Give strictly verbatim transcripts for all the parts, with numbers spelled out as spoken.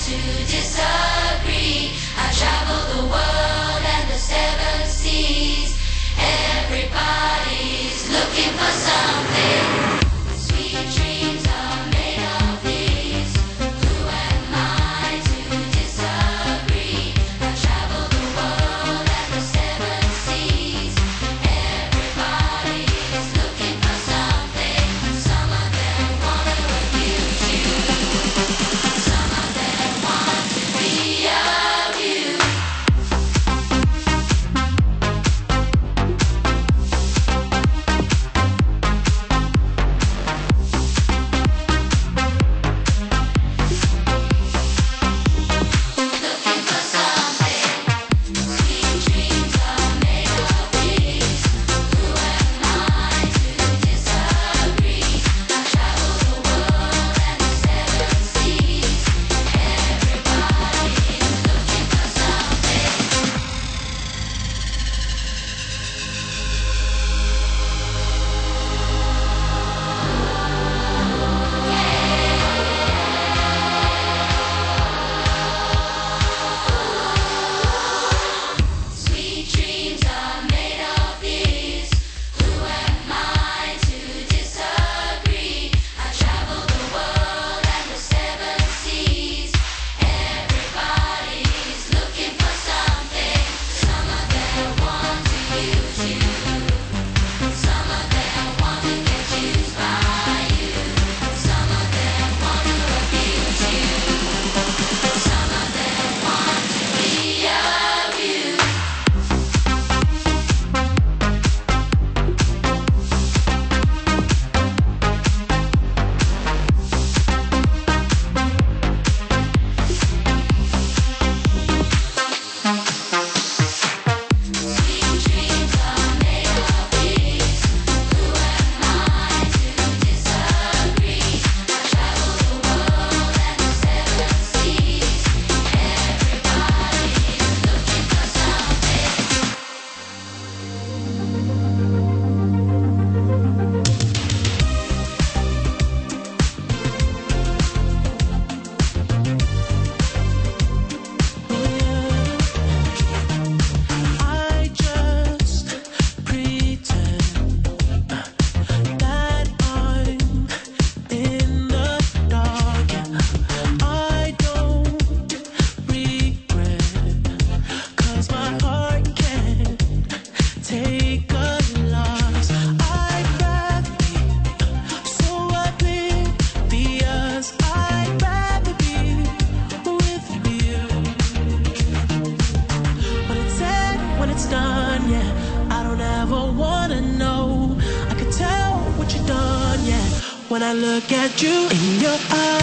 When I look at you in your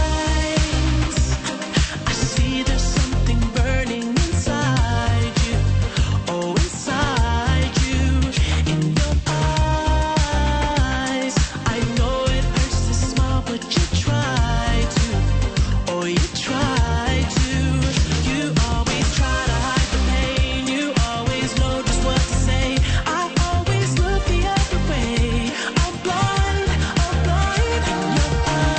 eyes, I see there's something burning inside you. Oh, inside you. In your eyes, I know it hurts to smile, but you try to. Oh, you try to. You always try to hide the pain. You always know just what to say. I always look the other way. I'm blind, I'm blind. Your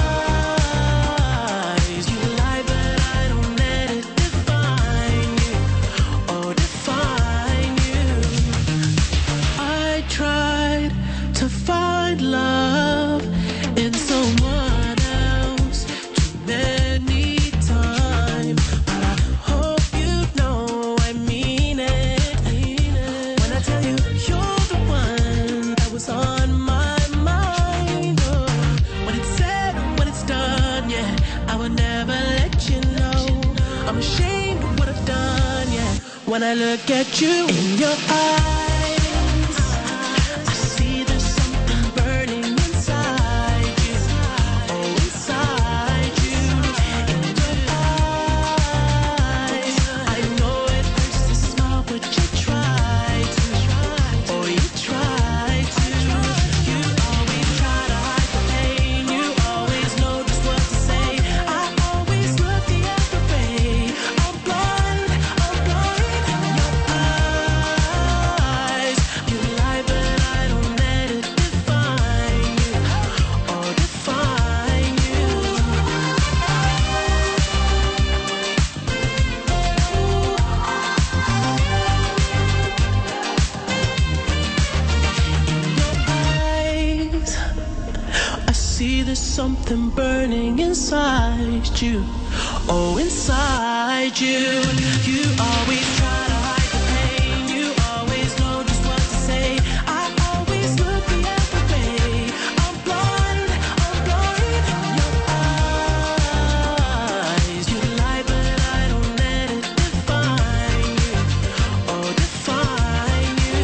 eyes, you lie, but I don't let it define you. Oh, define you. I tried to find love in someone else too many times, but I hope you know I mean it. When I tell you you're the one that was on my mind. Oh, when it's said, when it's done, yeah, I would never let you know. I'm ashamed of what I've done, yeah. When I look at you in your eyes, I see there's something burning inside you. Oh, inside you. In your eyes, I know it hurts to smile, but you try to. Oh, you try to. You always try to hide the pain. You always know just what to say. I always look the other way. I'm blind, I'm blind. Your eyes, see there's something burning inside you. Oh, inside you. You always try to hide the pain. You always know just what to say. I always look the other way. I'm blind, I'm blind. Your eyes, you lie, but I don't let it define you. Oh, define you.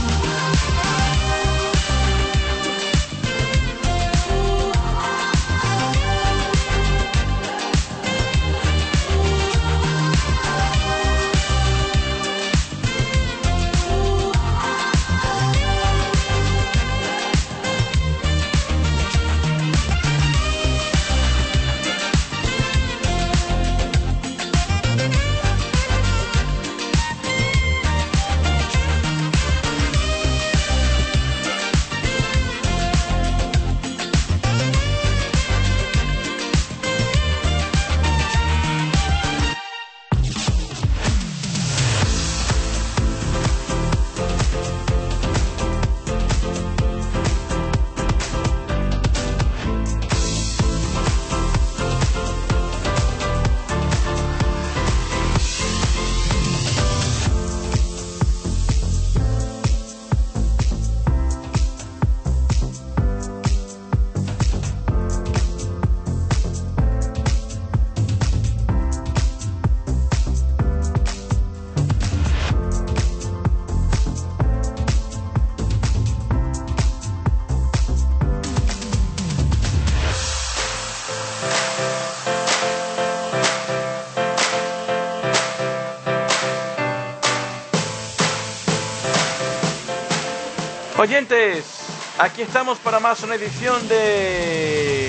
Oyentes, aquí estamos para más una edición de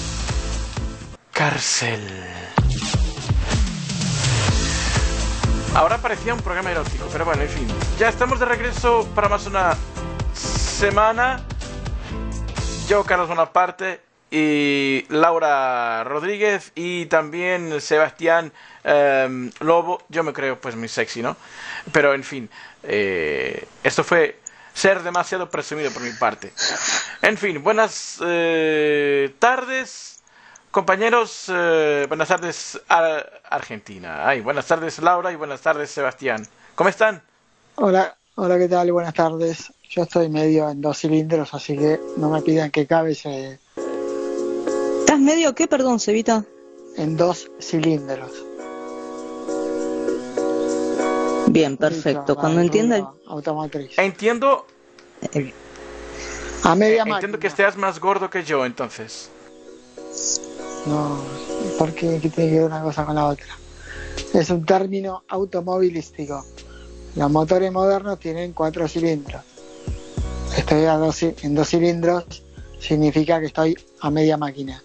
Cárcel. Ahora parecía un programa erótico, pero bueno, en fin. Ya estamos de regreso para más una semana. Yo, Carlos Bonaparte, y Laura Rodríguez, y también Sebastián eh, Lobo. Yo me creo pues muy sexy, ¿no? Pero en fin, eh, esto fue ser demasiado presumido por mi parte. En fin, buenas eh, tardes, compañeros. Eh, buenas tardes, Ar- Argentina. Ay, buenas tardes, Laura, y buenas tardes, Sebastián. ¿Cómo están? Hola, hola, ¿qué tal? Buenas tardes. Yo estoy medio en dos cilindros, así que no me pidan que cabe ese... ¿Estás medio qué, perdón, Cevita? En dos cilindros. Bien, perfecto. Cuando entienda el... Automotriz. Entiendo, el- A media entiendo máquina. que estés más gordo que yo, entonces. No, porque ¿qué tiene que ver una cosa con la otra? Es un término automovilístico. Los motores modernos tienen cuatro cilindros. Estoy a dos, ci- en dos cilindros, significa que estoy a media máquina.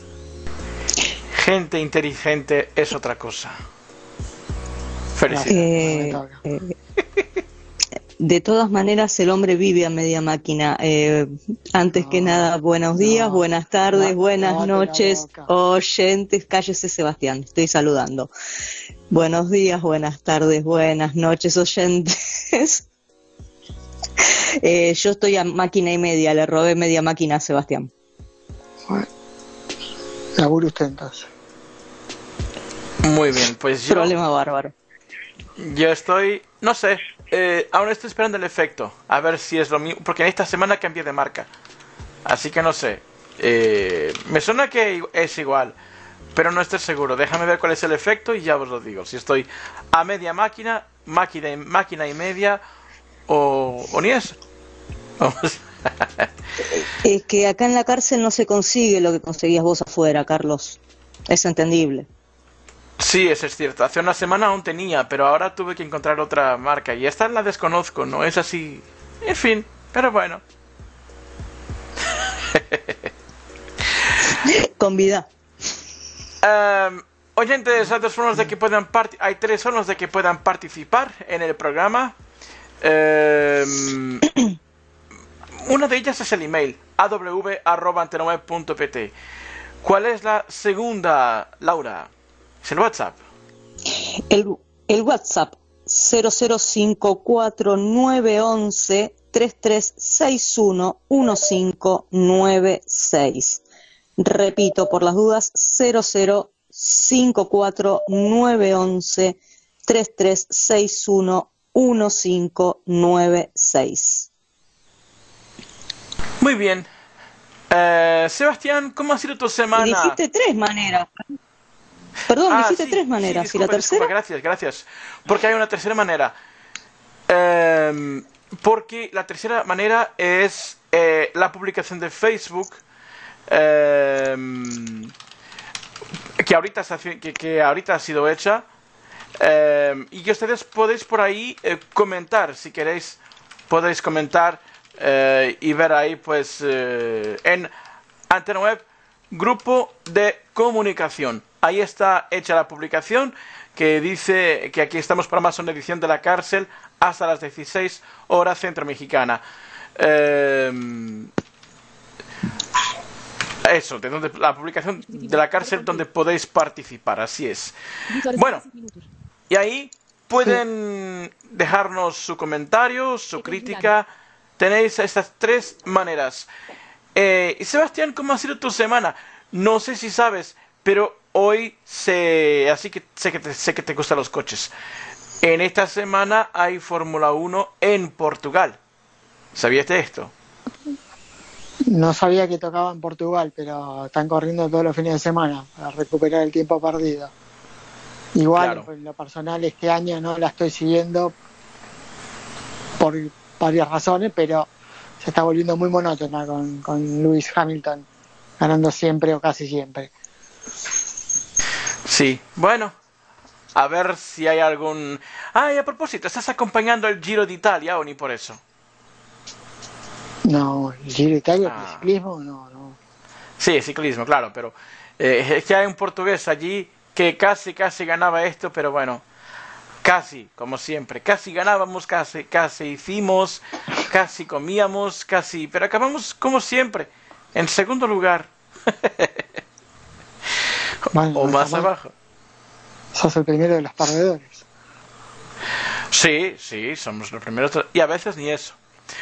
Gente inteligente es otra cosa. Felicidades. eh, me toca. eh, de todas maneras, el hombre vive a media máquina. Eh, antes que No, nada, buenos días, no, buenas tardes, la- buenas lávate la noches, boca. oyentes. Cállese, Sebastián, estoy saludando. Buenos días, buenas tardes, buenas noches, oyentes. Eh, yo estoy a máquina y media, le robé media máquina a Sebastián. Bueno, laburo usted entonces. Muy bien, pues yo, Problema bárbaro. yo estoy, no sé, eh, aún estoy esperando el efecto, a ver si es lo mismo, porque en esta semana cambié de marca, así que no sé, eh, me suena que es igual, pero no estoy seguro. Déjame ver cuál es el efecto y ya os lo digo, si estoy a media máquina, máquina y, máquina y media, o, o ni eso. Vamos. Es que acá en la cárcel no se consigue lo que conseguías vos afuera, Carlos. Es entendible. Sí, eso es cierto. Hace una semana aún tenía, pero ahora tuve que encontrar otra marca y esta la desconozco, no es así. En fin, pero bueno. Con vida. Um, oyentes, hay dos formas de que puedan part- hay tres formas de que puedan participar en el programa. Um, una de ellas es el email a w arroba antena nueve punto p t. ¿Cuál es la segunda, Laura? Es el WhatsApp. El, el WhatsApp cero cero cinco cuatro nueve once tres tres seis uno uno cinco nueve seis. Repito, por las dudas, cero cero cinco cuatro nueve once tres tres seis uno uno cinco nueve seis. Muy bien. Eh, Sebastián, ¿cómo ha sido tu semana? Dijiste tres maneras. Perdón, Ah, dijiste sí, tres sí, maneras. disculpa, ¿Y la tercera? disculpa, gracias, gracias. Porque hay una tercera manera. Eh, porque la tercera manera es eh, la publicación de Facebook. Eh, que, ahorita se hace- que, que ahorita ha sido hecha. Eh, y que ustedes podéis por ahí eh, comentar, si queréis, podéis comentar eh, y ver ahí, pues, eh, en Antena Web, grupo de comunicación. Ahí está hecha la publicación que dice que aquí estamos para más una edición de la cárcel hasta las dieciséis horas centro mexicana. Eh, eso, de donde, la publicación de la cárcel donde podéis participar, así es. Bueno, y ahí pueden dejarnos su comentario, su crítica. Tenéis estas tres maneras. Eh, y Sebastián, ¿cómo ha sido tu semana? No sé si sabes, pero hoy sé, así que sé que te, sé que te gustan los coches. En esta semana hay Fórmula uno en Portugal. ¿Sabías de esto? No sabía que tocaba en Portugal, pero están corriendo todos los fines de semana para recuperar el tiempo perdido. Igual, Claro. en lo personal, este año no la estoy siguiendo por varias razones, pero se está volviendo muy monótona con, con Lewis Hamilton ganando siempre o casi siempre. Sí, bueno, a ver si hay algún... Ah, y a propósito, ¿estás acompañando el Giro de Italia o ni por eso? No, el Giro de Italia, Ah. el ciclismo, no, no. Sí, ciclismo, claro, pero eh, es que hay un portugués allí que casi, casi ganaba esto, pero bueno, casi, como siempre, casi ganábamos, casi, casi hicimos, casi comíamos, casi, pero acabamos como siempre, en segundo lugar, Bueno, o no, más jamás. abajo. Sos el primero de los perdedores. Sí, sí, somos los primeros, y a veces ni eso.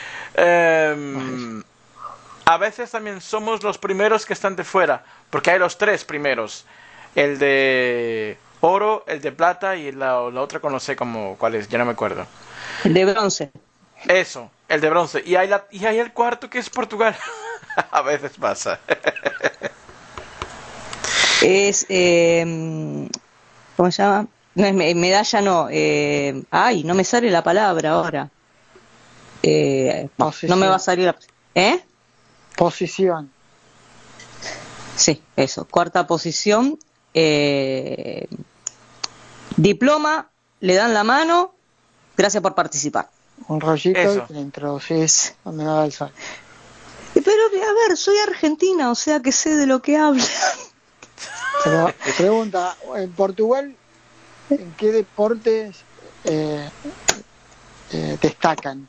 Em, a veces también somos los primeros que están de fuera, porque hay los tres primeros. El de oro, el de plata y la, la otra no sé cómo, cuál es, ya no me acuerdo. El de bronce. Eso, el de bronce. Y hay, la, y hay el cuarto que es Portugal. A veces pasa. Es, eh, ¿cómo se llama? No es me- medalla, no. Eh, ay, no me sale la palabra ahora. Eh, no, no me va a salir. la- ¿Eh? Posición. Sí, eso. Cuarta posición. Eh, diploma, le dan la mano. Gracias por participar. Un rollito Eso. y te lo introducís donde no da el sol. Eh, Pero, a ver, soy argentina, o sea que sé de lo que hablo. Pero pregunta, en Portugal, ¿en qué deportes eh, eh, destacan?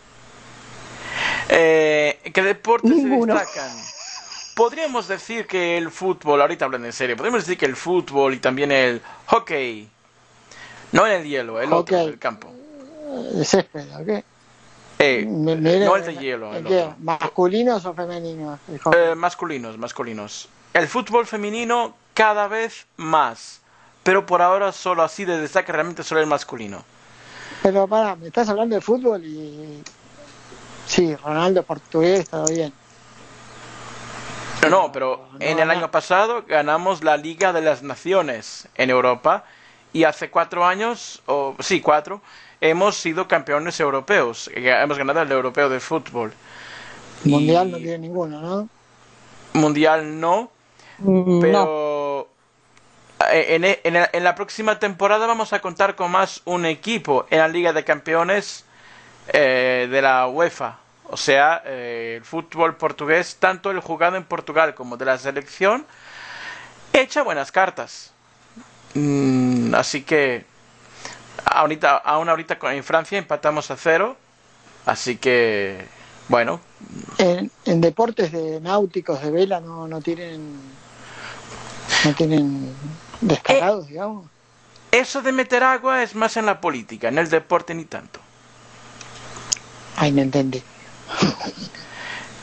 Eh, ¿Qué deportes Ninguno. se destacan? Podríamos decir que el fútbol, ahorita hablando en serio, podríamos decir que el fútbol y también el hockey. No en el hielo, el otro, Hockey. el campo. ¿De césped o qué? Eh, Me- me- no el de hielo, el ¿qué? otro. ¿Masculinos o femeninos? el hockey? Eh, masculinos, masculinos. El fútbol femenino cada vez más, pero por ahora solo así de destaque realmente solo el masculino. Pero pará, me estás hablando de fútbol y... Sí, Ronaldo portugués, todo bien. No, no, pero No, en el no. año pasado ganamos la Liga de las Naciones en Europa y hace cuatro años, o sí, cuatro, hemos sido campeones europeos. Hemos ganado el europeo de fútbol. Mundial Y no tiene ninguno, ¿no? Mundial no, No. pero en, en, en, en la próxima temporada vamos a contar con más un equipo en la Liga de Campeones eh, de la UEFA. O sea, eh, el fútbol portugués, tanto el jugado en Portugal como de la selección, echa buenas cartas. Mm, así que ahorita, aún ahorita con- en Francia empatamos a cero. Así que, bueno, En, en deportes de náuticos de vela no, no tienen no tienen destacados, digamos. eso de meter agua es más en la política, en el deporte ni tanto. Ay, no entendí.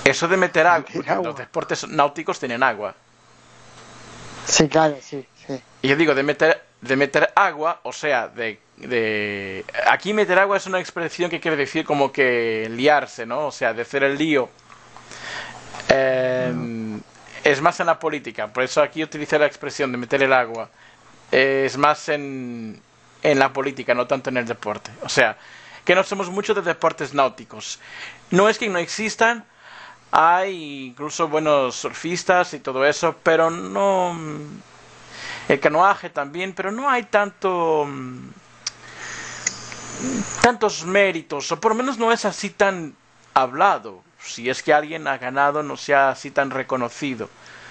Eso de meter agua, Meter agua. los deportes náuticos tienen agua. Sí, claro, sí, sí. Y yo digo, de meter, de meter agua, o sea, de, de... Aquí meter agua es una expresión que quiere decir como que liarse, ¿no? O sea, de hacer el lío. Eh, no. Es más en la política, por eso aquí utilicé la expresión de meter el agua. Eh, es más en, en la política, no tanto en el deporte. O sea, que no somos mucho de deportes náuticos. No es que no existan, hay incluso buenos surfistas y todo eso, pero no... El canoaje también, pero no hay tanto... tantos méritos, o por lo menos no es así tan hablado. Si es que alguien ha ganado, no sea así tan reconocido.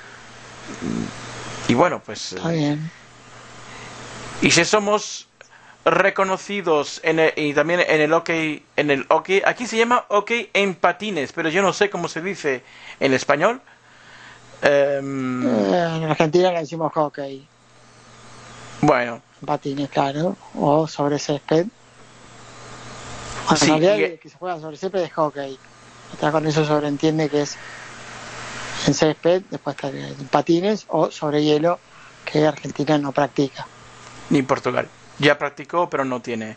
Y bueno, pues... Está bien. Y si somos reconocidos en el, y también en el hockey, en el hockey, aquí se llama hockey en patines, pero yo no sé cómo se dice en español. Um, eh, en Argentina le decimos hockey. Bueno. Patines, claro, o sobre césped. En Sí, realidad y, el que se juega sobre césped es hockey. Está con eso sobreentiende que es en césped, después está en patines o sobre hielo, que Argentina no practica. Ni Portugal. Ya practicó, pero no tiene.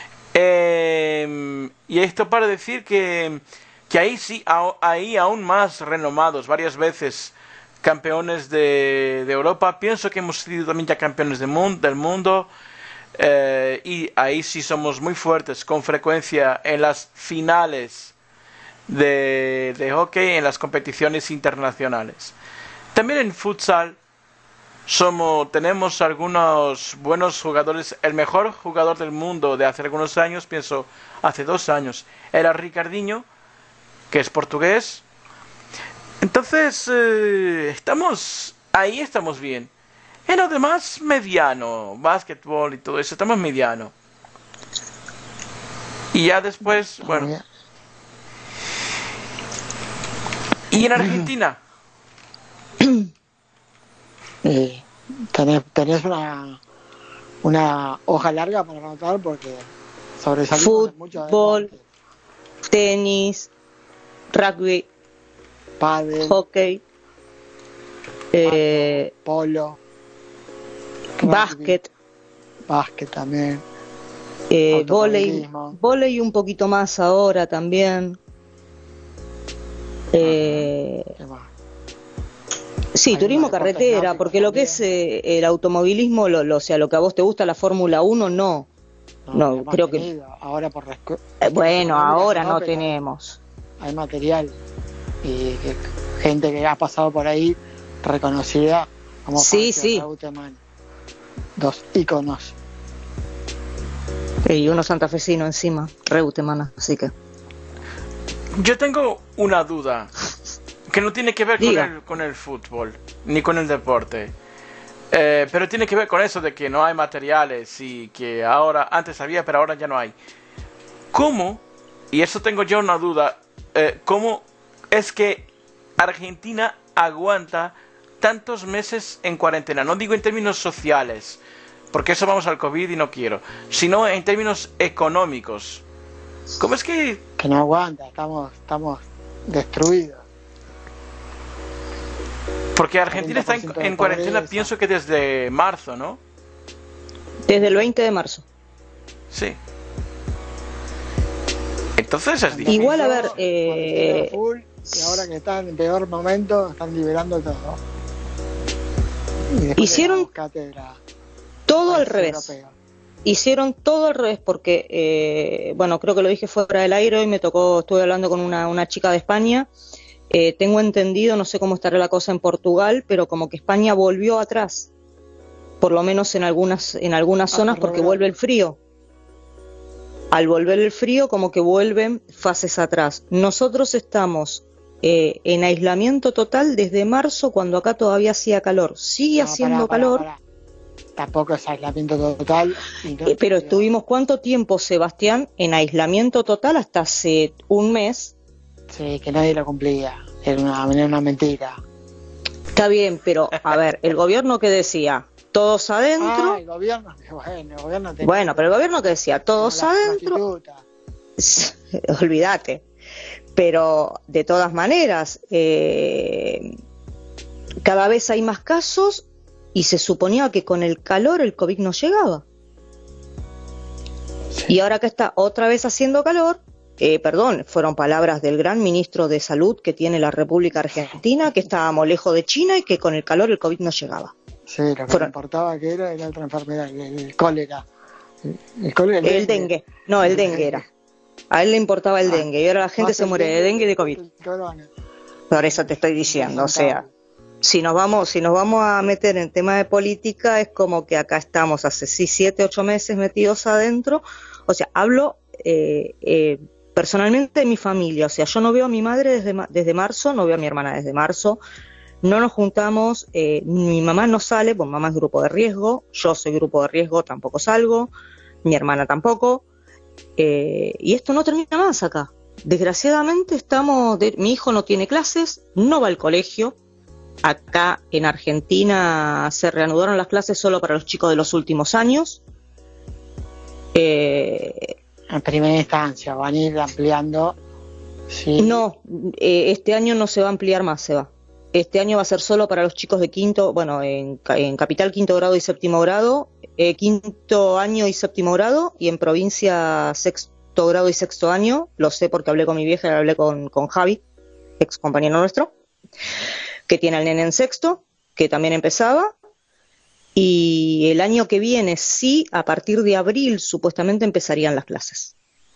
Eh, y esto para decir que, que ahí sí, ahí aún más renomados, varias veces campeones de, de Europa. Pienso que hemos sido también ya campeones de mundo, del mundo. Eh, y ahí sí somos muy fuertes, con frecuencia en las finales de, de hockey, en las competiciones internacionales. También en futsal. Somos, tenemos algunos buenos jugadores. El mejor jugador del mundo de hace algunos años, pienso hace dos años, era Ricardinho, que es portugués. Entonces, eh, estamos ahí, estamos bien. En lo demás, mediano, básquetbol y todo eso, estamos mediano. Y ya después, bueno. ¿Y en Argentina? Eh, tenés, tenés una una hoja larga para anotar porque sobresalimos mucho. Fútbol, tenis, rugby, pádel, hockey, eh, polo, básquet, básquet también, eh, vóley, vóley un poquito más ahora también. Eh, ¿Qué más? Sí, turismo carretera, porque lo que es eh, el automovilismo, lo, lo, o sea, lo que a vos te gusta, la Fórmula uno, no. No, no creo que... Ahora por eh, bueno, ahora no tenemos. Hay material y que, gente que ha pasado por ahí reconocida como sí, sí. Reutemann. Dos íconos. Y uno santafesino encima, Reutemann, así que... Yo tengo una duda. Que no tiene que ver con el, con el fútbol, ni con el deporte. Eh, pero tiene que ver con eso de que no hay materiales y que ahora, antes había, pero ahora ya no hay. ¿Cómo? Y eso tengo yo una duda. Eh, ¿Cómo es que Argentina aguanta tantos meses en cuarentena? No digo en términos sociales, porque eso vamos al COVID y no quiero. Sino en términos económicos. ¿Cómo es que...? Que no aguanta, estamos, estamos destruidos. Porque Argentina está en, en cuarentena, pienso que desde marzo, ¿no? Desde el veinte de marzo. Sí. Entonces es difícil. Igual, a ver... Eh... Full, y ahora que están en peor momento, están liberando todo. Hicieron todo al revés. Europeo. Hicieron todo al revés porque, eh, bueno, creo que lo dije fuera del aire, hoy me tocó, estuve hablando con una, una chica de España. Eh, tengo entendido, no sé cómo estará la cosa en Portugal, pero como que España volvió atrás, por lo menos en algunas en algunas zonas, porque vuelve el frío. Al volver el frío, como que vuelven fases atrás. Nosotros estamos eh, en aislamiento total desde marzo, cuando acá todavía hacía calor. Sigue no, haciendo pará, calor. Pará, pará. Tampoco es aislamiento total. No eh, pero estuvimos ¿cuánto tiempo, Sebastián, en aislamiento total? Hasta hace un mes. Sí, que nadie lo cumplía, era una, era una mentira. Está bien, pero a ver, el gobierno que decía, todos adentro. Ah, el gobierno, bueno, el gobierno tenía bueno, pero el gobierno que decía, todos adentro. Olvídate. Pero de todas maneras, eh, cada vez hay más casos y se suponía que con el calor el COVID no llegaba. Sí. Y ahora que está otra vez haciendo calor, eh, perdón, fueron palabras del gran ministro de Salud que tiene la República Argentina, que estábamos lejos de China y que con el calor el COVID no llegaba. Sí, lo que fueron... le importaba que era, era otra enfermedad, el, el cólera. El, el, cólera, el, el dengue. dengue. No, el dengue era. A él le importaba el ah, dengue y ahora la gente se muere de dengue y de COVID. Por eso te estoy diciendo, o sea, si nos vamos, si nos vamos a meter en tema de política, es como que acá estamos hace sí, siete, ocho meses metidos adentro. O sea, hablo eh, eh, personalmente de mi familia, o sea, yo no veo a mi madre desde, desde marzo, no veo a mi hermana desde marzo, no nos juntamos, eh, mi mamá no sale, pues mamá es grupo de riesgo, yo soy grupo de riesgo, tampoco salgo, mi hermana tampoco. Eh, y esto no termina más acá. Desgraciadamente estamos, de, mi hijo no tiene clases, no va al colegio. Acá en Argentina se reanudaron las clases solo para los chicos de los últimos años. Eh, en primera instancia, van a ir ampliando. Sí. No, eh, este año no se va a ampliar más, se va. Este año va a ser solo para los chicos de quinto, bueno, en, en capital quinto grado y séptimo grado, eh, quinto año y séptimo grado, y en provincia sexto grado y sexto año, lo sé porque hablé con mi vieja y hablé con, con Javi, ex compañero nuestro, que tiene al nene en sexto, que también empezaba, y el año que viene sí, a partir de abril supuestamente empezarían las clases.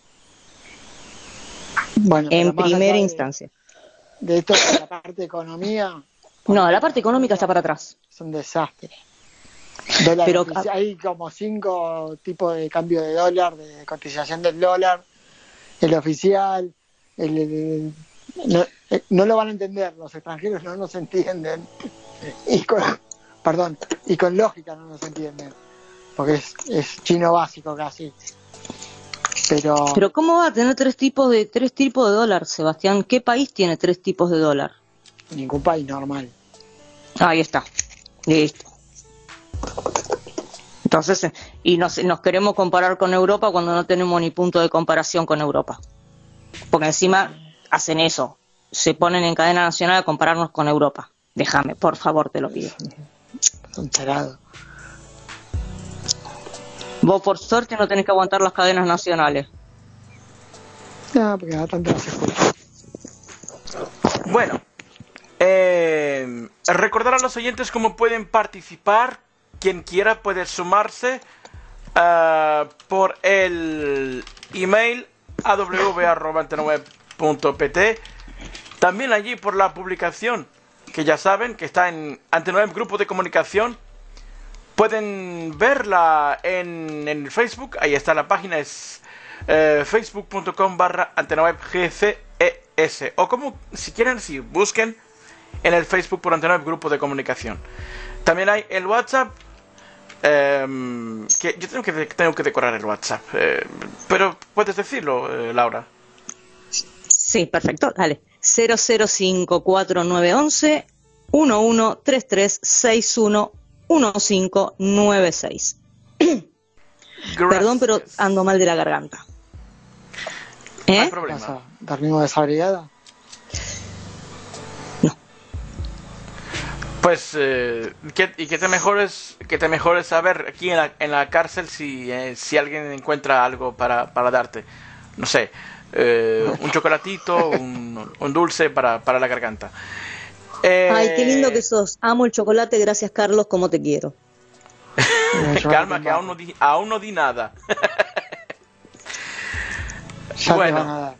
Bueno, en primera instancia. De esto, la parte de economía. No, la parte económica está para atrás. Es un desastre. Dólar Pero oficial, hay como cinco tipos de cambio de dólar, de cotización del dólar. El oficial, el, el, el, no, no lo van a entender, los extranjeros no nos entienden. Y con, perdón, y con lógica no nos entienden. Porque es, es chino básico casi. Pero... Pero ¿cómo va a tener tres tipos de tres tipos de dólar, Sebastián? ¿Qué país tiene tres tipos de dólar? Ningún país normal. Ahí está. Listo. Entonces, y nos, nos queremos comparar con Europa cuando no tenemos ni punto de comparación con Europa. Porque encima hacen eso. Se ponen en cadena nacional a compararnos con Europa. Déjame, por favor, te lo pido. Son charados. Vos por suerte no tenés que aguantar las cadenas nacionales. No, porque da tanto se escucha. Bueno, eh, recordar a los oyentes cómo pueden participar. Quien quiera puede sumarse uh, por el email a w w arroba antena web punto p t. También allí por la publicación, que ya saben que está en Antena Web Grupo de Comunicación. Pueden verla en, en Facebook, ahí está la página, es eh, facebook punto com barra antena web g c e s. O como, si quieren, si busquen en el Facebook por Antena Web Grupo de Comunicación. También hay el WhatsApp, eh, que yo tengo que, tengo que decorar el WhatsApp, eh, pero puedes decirlo, eh, Laura. Sí, perfecto, dale. cero cero cinco cuatro nueve once uno uno tres tres seis uno uno cinco nueve seis. Perdón, pero ando mal de la garganta. ¿Eh? No hay problema. ¿Dormimos desabrigada? No. Pues, eh, ¿qué, y qué te mejores, qué te mejores saber aquí en la, en la cárcel si, eh, si alguien encuentra algo para, para darte. No sé, eh, un chocolatito, un, un dulce para, para la garganta. Eh... Ay, qué lindo que sos. Amo el chocolate, gracias Carlos, como te quiero. Calma, que aún no di, aún no di nada. Bueno,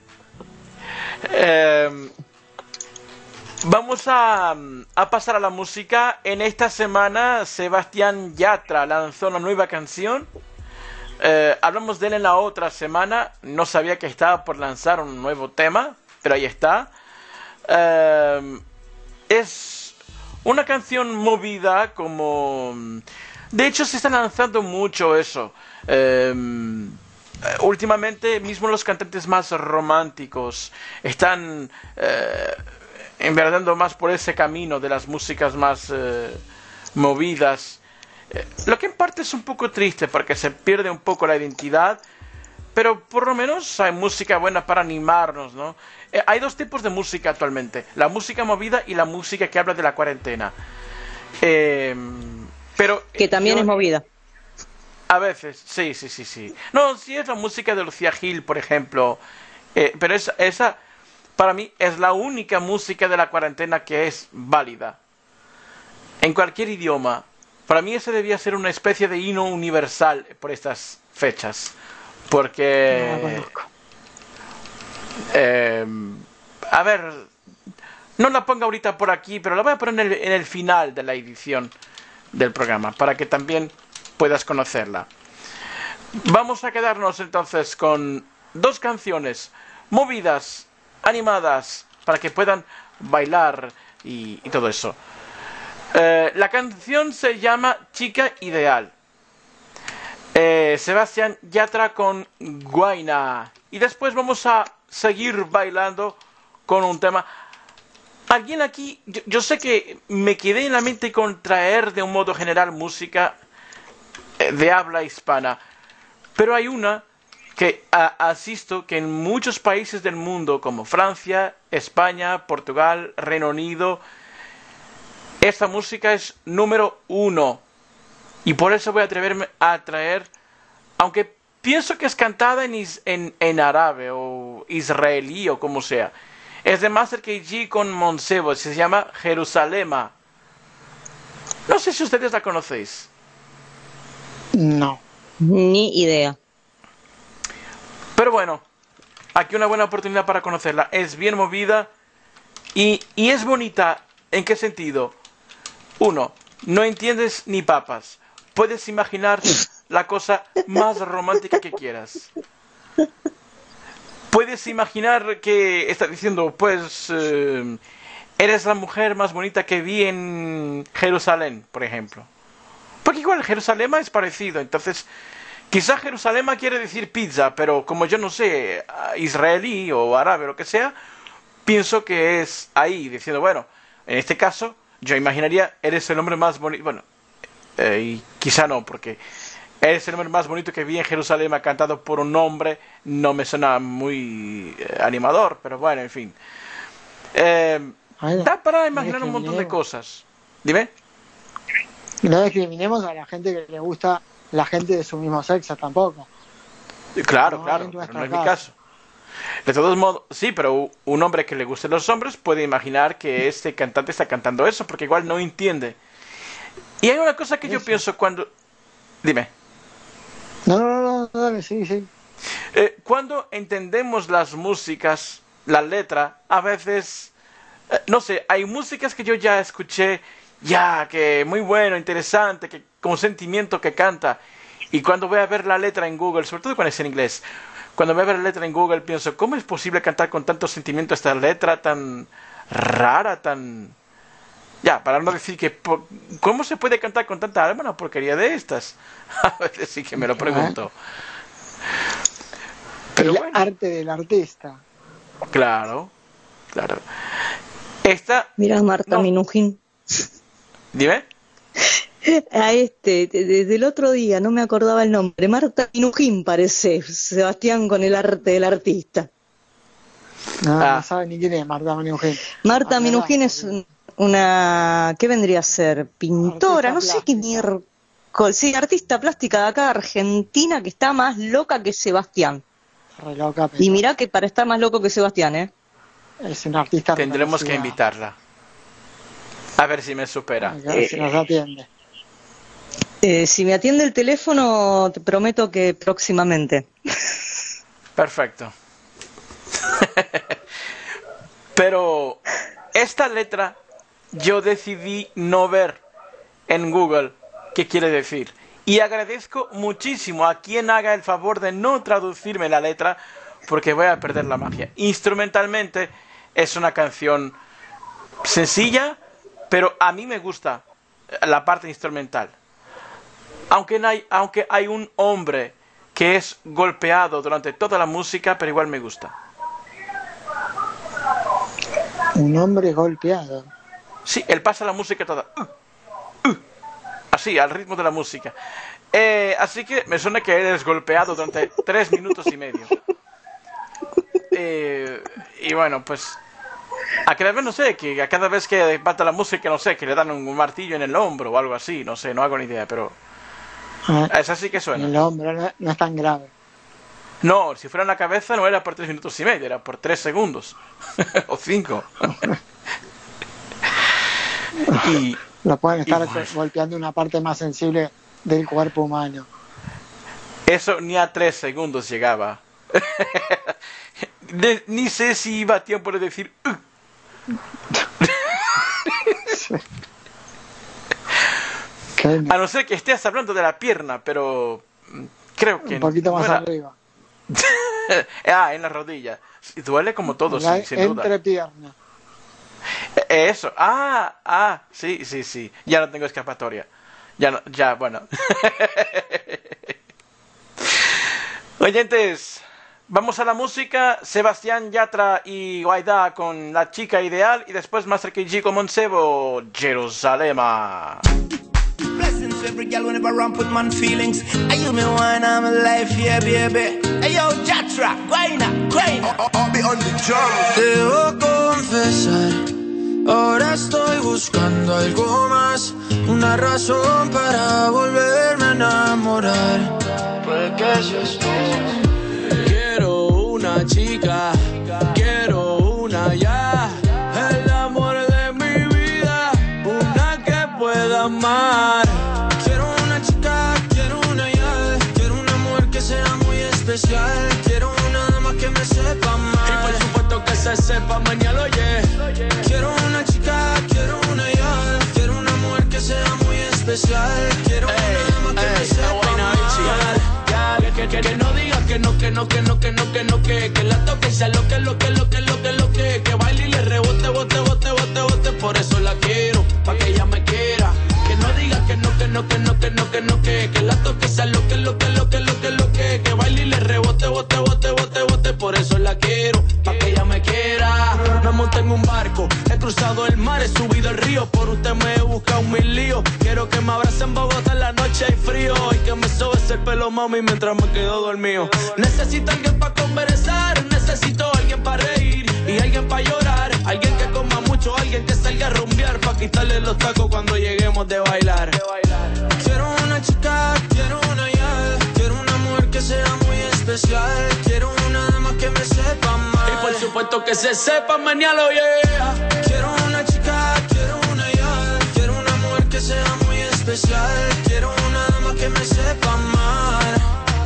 eh, vamos a, a pasar a la música. En esta semana Sebastián Yatra lanzó una nueva canción. Eh, hablamos de él en la otra semana. No sabía que estaba por lanzar un nuevo tema, pero ahí está. Eh, Es una canción movida, como... De hecho, se está lanzando mucho eso. Eh, últimamente, mismo los cantantes más románticos están eh, enverdando más por ese camino de las músicas más eh, movidas. Eh, lo que en parte es un poco triste, porque se pierde un poco la identidad. pero por lo menos hay música buena para animarnos, ¿no? Eh, hay dos tipos de música actualmente, la música movida y la música que habla de la cuarentena. Eh, pero que también yo, es movida. A veces, sí, sí, sí, sí. No, sí es la música de Lucía Gil, por ejemplo, eh, pero esa, esa para mí es la única música de la cuarentena que es válida. En cualquier idioma. Para mí ese debía ser una especie de himno universal por estas fechas. Porque... No la conozco. Eh, a ver, no la pongo ahorita por aquí, pero la voy a poner en el, en el final de la edición del programa, para que también puedas conocerla. Vamos a quedarnos entonces con dos canciones movidas, animadas, para que puedan bailar y, y todo eso. Eh, la canción se llama Chica Ideal. Eh, Sebastián Yatra con Guaina. Y después vamos a seguir bailando con un tema. Alguien aquí, yo, yo sé que me quedé en la mente con traer de un modo general música eh, de habla hispana. Pero hay una que a, asisto que en muchos países del mundo, como Francia, España, Portugal, Reino Unido, esta música es número uno. Y por eso voy a atreverme a traer, aunque pienso que es cantada en, is, en, en árabe o israelí o como sea. Es de Master K G con Monsebo, se llama Jerusalema. No sé si ustedes la conocéis. No. Ni idea. Pero bueno, aquí una buena oportunidad para conocerla. Es bien movida y, y es bonita. ¿En qué sentido? Uno, no entiendes ni papas. Puedes imaginar la cosa más romántica que quieras. Puedes imaginar que está diciendo, pues, eh, eres la mujer más bonita que vi en Jerusalén, por ejemplo. Porque igual Jerusalén es parecido, entonces, quizá Jerusalén quiere decir pizza, pero como yo no sé israelí o árabe o lo que sea, pienso que es ahí, diciendo, bueno, en este caso, yo imaginaría, eres el hombre más bonito, bueno, eh, y quizá no, porque eres el hombre más bonito que vi en Jerusalén, cantado por un hombre, no me suena muy eh, animador, pero bueno, en fin. Eh, Ay, da para no imaginar un montón de discriminemos. cosas. Dime. No discriminemos a la gente que le gusta la gente de su mismo sexo tampoco. Claro, No, claro, en pero nuestro no es mi caso. caso. De todos modos, sí, pero un hombre que le guste los hombres puede imaginar que este cantante está cantando eso, porque igual no entiende. Y hay una cosa que yo Eso. pienso cuando... Dime. No, no, no, no, dale, sí, sí. Eh, cuando entendemos las músicas, la letra, a veces... eh, no sé, hay músicas que yo ya escuché, ya, que muy bueno, interesante, que con sentimiento que canta. Y cuando voy a ver la letra en Google, sobre todo cuando es en inglés, cuando voy a ver la letra en Google pienso, ¿cómo es posible cantar con tanto sentimiento esta letra tan rara, tan... Ya, para no decir que... po- ¿Cómo se puede cantar con tanta alma una porquería de estas? A veces sí que me lo pregunto. Pero El bueno, arte del artista. claro, claro. Esta... Mira, Marta No. Minujín. Dime. A este, de- desde el otro día, no me acordaba el nombre. Marta Minujín parece, Sebastián, con el arte del artista. No, Ah. no sabe ni quién es Marta Minujín. Marta Ah, Minujín verdad, es sí. un- una, ¿qué vendría a ser? Pintora, Artista no sé qué plástica. miércoles. Sí, artista plástica de acá, Argentina, que está más loca que Sebastián. Re loca, pero Y mirá que para estar más loco que Sebastián, ¿eh? es una artista Tendremos que reconocida. invitarla. A ver si me supera. A ver si nos atiende. Eh, si me atiende el teléfono, te prometo que próximamente. Perfecto. Pero esta letra yo decidí no ver en Google qué quiere decir. Y agradezco muchísimo a quien haga el favor de no traducirme la letra, porque voy a perder la magia. Instrumentalmente es una canción sencilla, pero a mí me gusta la parte instrumental. Aunque no hay, aunque hay un hombre que es golpeado durante toda la música, pero igual me gusta. Un hombre golpeado. Sí, él pasa la música toda. uh, uh, así, al ritmo de la música. Eh, así que me suena que eres golpeado durante tres minutos y medio. Eh, y bueno, pues a cada vez no sé, que a cada vez que bata la música, no sé, que le dan un martillo en el hombro o algo así, no sé, no hago ni idea, pero Ah, es así que suena. el hombro no, no es tan grave. No, si fuera en la cabeza no era por tres minutos y medio, era por tres segundos o cinco. y Lo pueden estar y bueno. golpeando una parte más sensible del cuerpo humano. Eso ni a tres segundos llegaba. De- ni sé si iba a tiempo de decir "Uh". Que A no ser que estés hablando de la pierna, pero mm, creo que un poquito no más era- arriba. Ah, en la rodilla. Sí, duele como todo, La sí, sin duda. entrepierna. Eh, Eso. Ah, ah, sí, sí, sí. Ya no tengo escapatoria. Ya no, ya, bueno. Oyentes, vamos a la música. Sebastián Yatra y Guaidá con La Chica Ideal y después Master K G con Monsebo, Jerusalema. Blessings to every girl whenever I put man feelings. Are you me one I'm alive, yeah, baby. Hey yo, Jatra, Guayna, Guayna. I'll be on the drum. Debo confesar, ahora estoy buscando algo más, una razón para volverme a enamorar. Puede que seas tú. Quiero una chica, quiero una ya, el amor de mi vida, una que pueda amar. Quiero una chica, quiero una ya, quiero una mujer que sea muy especial, quiero una dama que me sepa amar. Y por supuesto que se sepa mañana, oye. Quiero una chica, quiero una ya, quiero una mujer que sea muy especial, quiero una dama que me sepa amar. Que, que, que no diga que no, que no, que no, que no, que no, que que la toque, sea lo que, lo que, lo que, lo que, lo que que baile y le rebote, bote, bote, bote, bote, por eso la quiero, pa' que ella me quiera. Que no diga que no, que no, que no, que no, que no, que que la toque, sea lo que, lo que, lo que, lo que, lo que que baile y le rebote, bote, bote, bote, bote, por eso la quiero, pa' que ella me quiera. Me monté en un barco, he cruzado el mar, he subido el río, por usted me he buscado mil líos. Quiero que me abrace en Bogotá en la noche hay frío y que me sobes el pelo, mami, mientras me quedo dormido. Necesito alguien para conversar, necesito alguien para reír y alguien para llorar, alguien que coma mucho, alguien que salga a rumbear, pa' quitarle los tacos cuando lleguemos de bailar. Quiero una chica, quiero una ya, quiero una mujer que sea muy especial, quiero una dama que me sepa amar. Y por supuesto que se sepa mañana, yeah. Quiero una chica, quiero una ya, quiero una mujer que sea muy especial, quiero una dama que me sepa amar.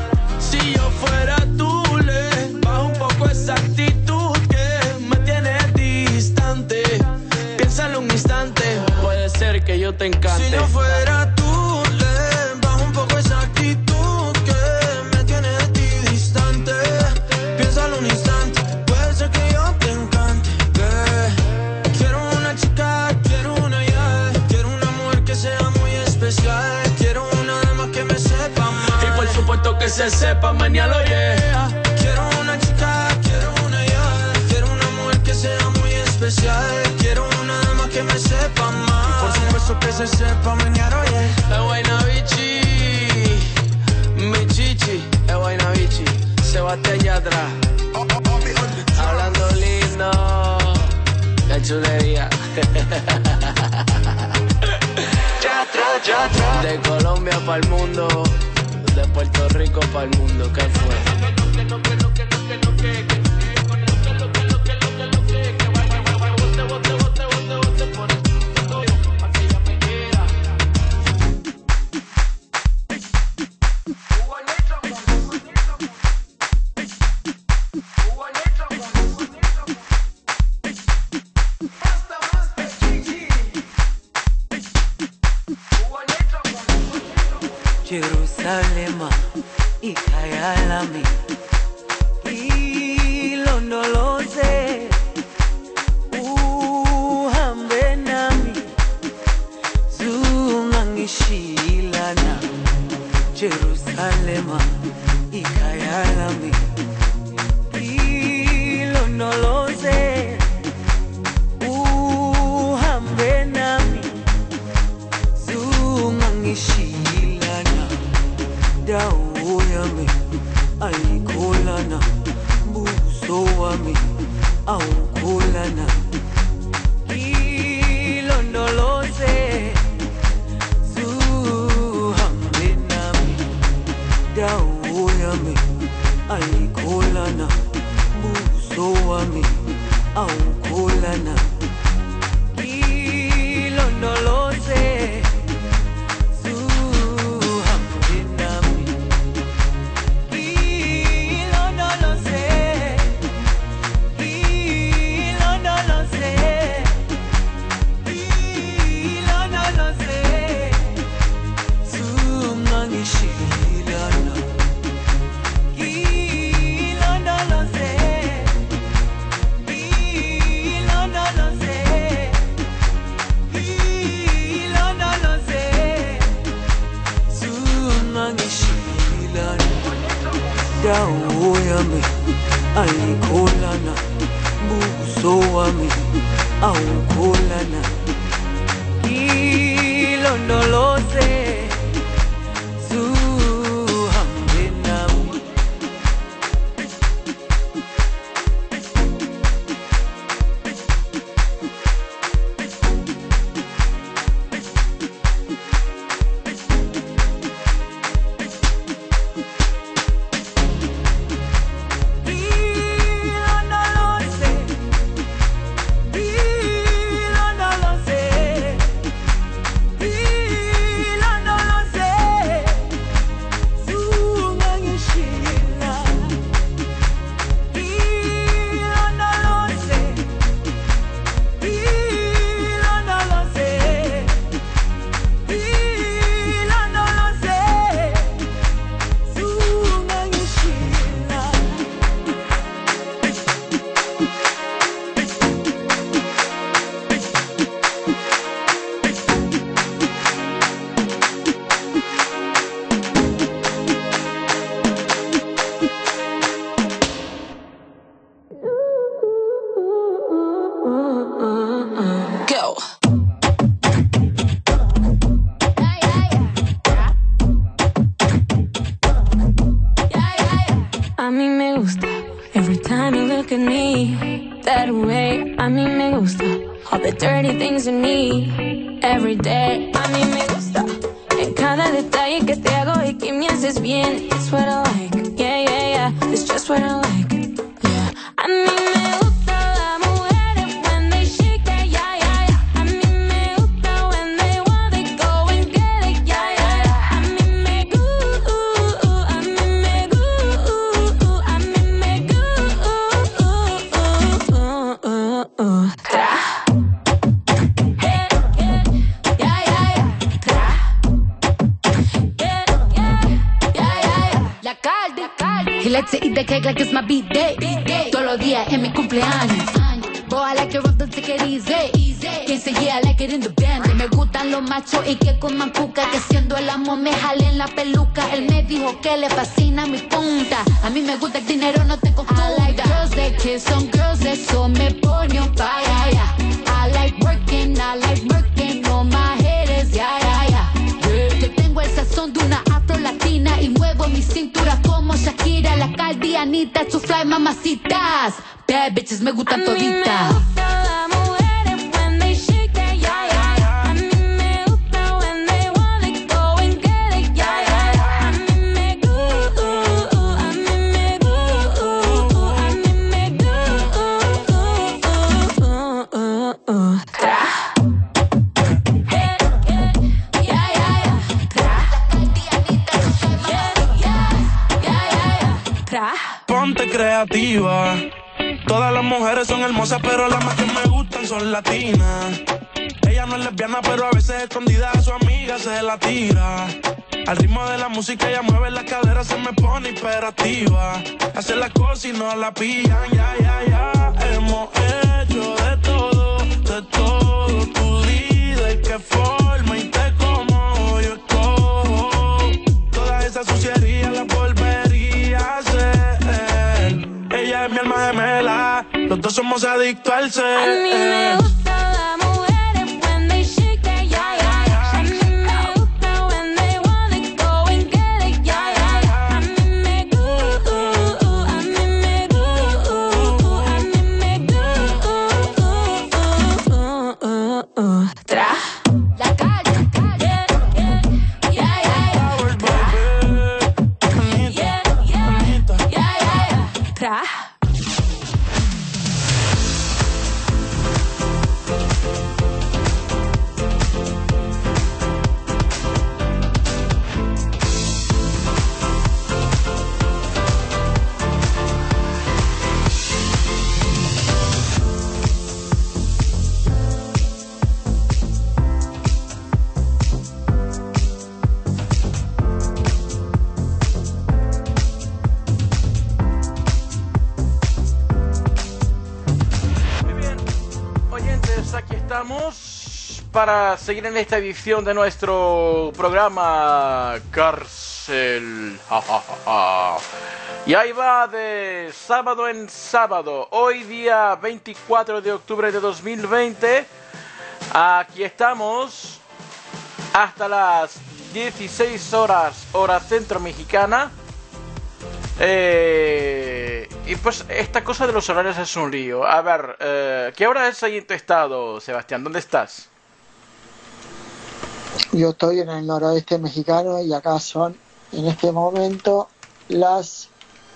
Si yo fuera tú, le bajo un poco esa actitud que me tiene distante. Piénsalo un instante, puede ser que yo te encante. Si yo fuera tú, le bajo un poco esa actitud que me tiene de ti distante. Piénsalo un instante, puede ser que yo te encante. Que quiero una chica, quiero una ya, quiero una mujer que sea muy especial, quiero una dama que me sepa amar. Y por supuesto que se sepa mañana, yeah. Quiero una chica, quiero una ya, quiero una mujer que sea muy especial, quiero una dama que me sepa amar. Y por supuesto que se sepa mañana, yeah. Es Guayna Bichi, mi chichi, es Guayna Bichi, Sebastián Yatra, hablando lindo, qué chulería. Yatra, Yatra. De Colombia para el mundo, de Puerto Rico para el mundo, ¿qué fue? Jerusalema ikayalami ilondoloze uhambe nami zungangishilana. Jerusalema ikayalami ilondoloze uhambe nami zungangishilana. no lo sé. Suhambe nami. A mí me gusta. Every time you look at me that way, a mí me gusta. All the dirty things you need every day, a mí me gusta. En cada detalle que te hago y que me haces bien, it's what I like. Yeah, yeah, yeah, it's just what I like. Yeah, a mí me gusta las mujeres when they shake that, yeah, yeah, yeah. A mí me gusta when they want they go and get it, yeah, yeah, yeah. A mí me gusta, a mí me gusta, a mí me gusta. Tra. He likes to eat the cake like it's my B-day. Todos los días es mi cumpleaños. Boy, I like it rough, don't take it easy. Quien se yeah, I like it in the band. Me gustan los machos y que coman cuca. Que siendo el amo me jalen la peluca. Él me dijo que le fascina mi punta. A mí me gusta el dinero, no te confunda. I like girls that kiss on girls, eso me pone on fire, yeah. I like working, I like working on my haters, yeah, yeah, yeah. Yo tengo el sazón de una afro-latina y muevo mi cintura como Shakira, la Cardi, Anita, to fly mamacitas. Bad bitches me gustan toditas. Ponte creativa. Todas las mujeres son hermosas, pero las más que me gustan son latinas. Ella no es lesbiana, pero a veces escondida a su amiga se la tira. Al ritmo de la música ella mueve la cadera, se me pone hiperactiva. Hace las cosas y no la pillan, ya, ya, ya. Hemos hecho de todo, de todo. Tu vida y qué forma y te como yo escojo. Toda esa suciería la volvería a hacer. Ella es mi alma gemela, los dos somos adictos al ser. A mí me gusta las mujeres when they shake that, yeah, yeah, yeah. A mí me gusta when they want it, go and get it, yeah, yeah, yeah. A mí me gusta, a mí me gusta, a mí me gusta. Tra. La calle, Yeah, yeah, yeah, yeah, yeah. Yeah, yeah, yeah, yeah. Tra. Estamos para seguir en esta edición de nuestro programa Cárcel. Ja, ja, ja, ja. Y ahí va de sábado en sábado. Hoy día veinticuatro de octubre de dos mil veinte. Aquí estamos hasta las dieciséis horas, hora centro mexicana. Eh, y pues esta cosa de los horarios es un lío. A ver, eh, ¿qué hora es ahí en tu estado, Sebastián? ¿Dónde estás? Yo estoy en el noroeste mexicano y acá son, en este momento, las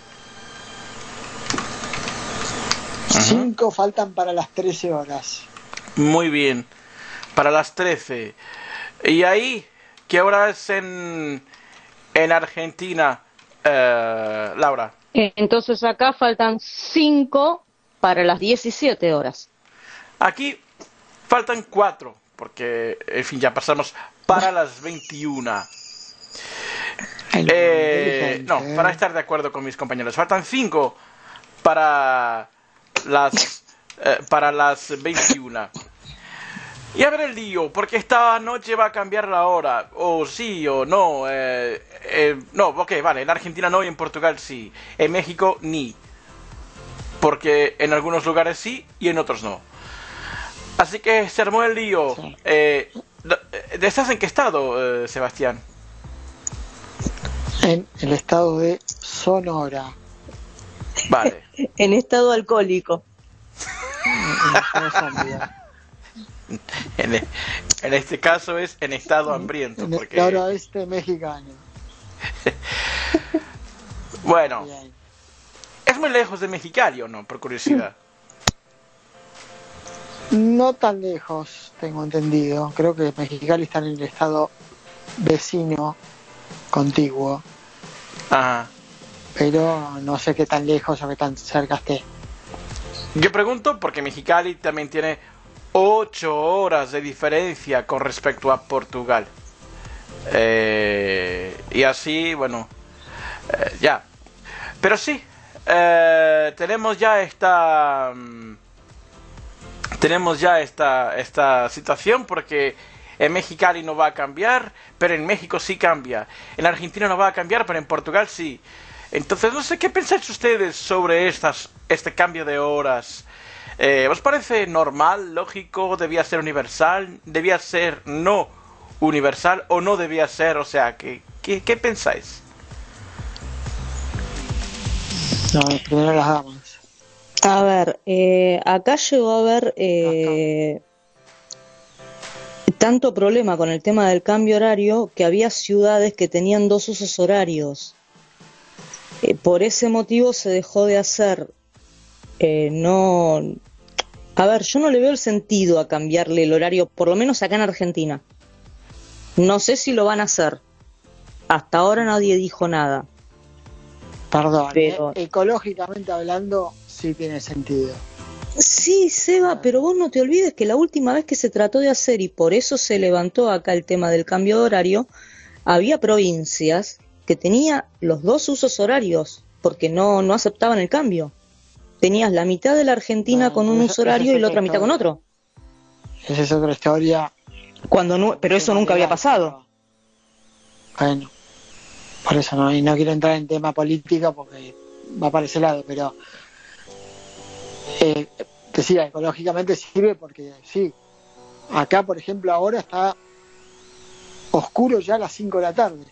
cinco, faltan para las trece horas. Muy bien, para las trece. ¿Y ahí qué hora es en, en Argentina, eh, Laura? Entonces acá faltan cinco para las diecisiete horas. Aquí faltan cuatro, porque, en fin, ya pasamos para las veintiuna. Eh, no, para estar de acuerdo con mis compañeros. Faltan cinco para las eh, para las veintiuna. Y a ver el lío, porque esta noche va a cambiar la hora, o sí o no. Eh, eh, no, ok, vale, en Argentina no y en Portugal sí. En México ni. Porque en algunos lugares sí y en otros no. Así que se armó el lío. Sí. Eh, ¿Estás en qué estado, eh, Sebastián? En el estado de Sonora. Vale. En estado alcohólico. en, en este caso es en estado hambriento. En porque... el noroeste mexicano. Bueno. Bien. ¿Es muy lejos de Mexicali o no? Por curiosidad. No tan lejos, tengo entendido. Creo que Mexicali está en el estado vecino, contiguo. Ajá. Pero no sé qué tan lejos o qué tan cerca esté. Yo pregunto porque Mexicali también tiene ocho horas de diferencia con respecto a Portugal. Eh, y así, bueno, eh, ya. Pero sí, eh, tenemos ya esta... Um, tenemos ya esta, esta situación porque en Mexicali no va a cambiar, pero en México sí cambia. En Argentina no va a cambiar, pero en Portugal sí. Entonces, no sé, ¿qué pensáis ustedes sobre estas, este cambio de horas? Eh, ¿Os parece normal, lógico, debía ser universal, debía ser no universal o no debía ser? O sea, ¿qué, qué, qué pensáis? No, primero las damas. A ver, eh, acá llegó a haber eh, tanto problema con el tema del cambio horario que había ciudades que tenían dos usos horarios. Eh, por ese motivo se dejó de hacer. Eh, no, a ver, yo no le veo el sentido a cambiarle el horario, por lo menos acá en Argentina. No sé si lo van a hacer. Hasta ahora nadie dijo nada. Perdón, pero... eh, ecológicamente hablando, sí tiene sentido. Sí, Seba, pero vos no te olvides que la última vez que se trató de hacer, y por eso se levantó acá el tema del cambio de horario, había provincias que tenía los dos usos horarios, porque no, no aceptaban el cambio. Tenías la mitad de la Argentina bueno, con un eso, uso horario y la otra mitad con otro. Esa es otra historia. Cuando no, pero eso nunca había pasado. Bueno, por eso no, y no quiero entrar en tema política porque va para ese lado, pero eh, decía, ecológicamente sirve porque sí, acá por ejemplo ahora está oscuro ya a las cinco de la tarde.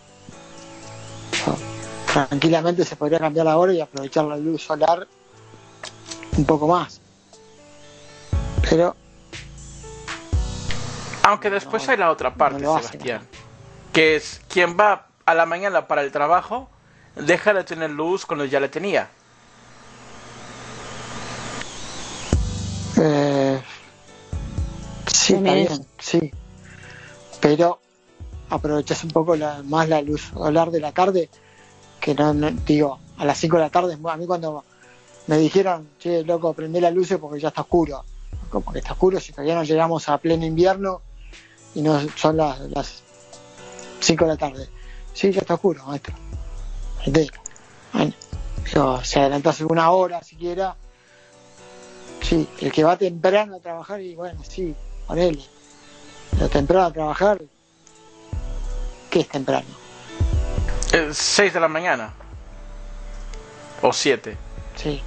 Tranquilamente se podría cambiar la hora y aprovechar la luz solar un poco más, pero aunque después no, hay la otra parte, no Sebastián, hace, ¿no? Que es quien va a la mañana para el trabajo deja de tener luz cuando ya la tenía. Eh, sí, está bien, sí, pero aprovechas un poco la, más la luz solar de la tarde, que no, no digo, a las cinco de la tarde, a mí cuando me dijeron, che, loco, prendé las luces porque ya está oscuro, como que está oscuro, si todavía no llegamos a pleno invierno y no son las, las cinco de la tarde, sí, ya está oscuro, maestro, bueno, digo, se adelantase una hora siquiera, sí, el que va temprano a trabajar, y bueno, sí, ponele, pero temprano a trabajar, ¿qué es temprano? seis de la mañana o siete. Sí.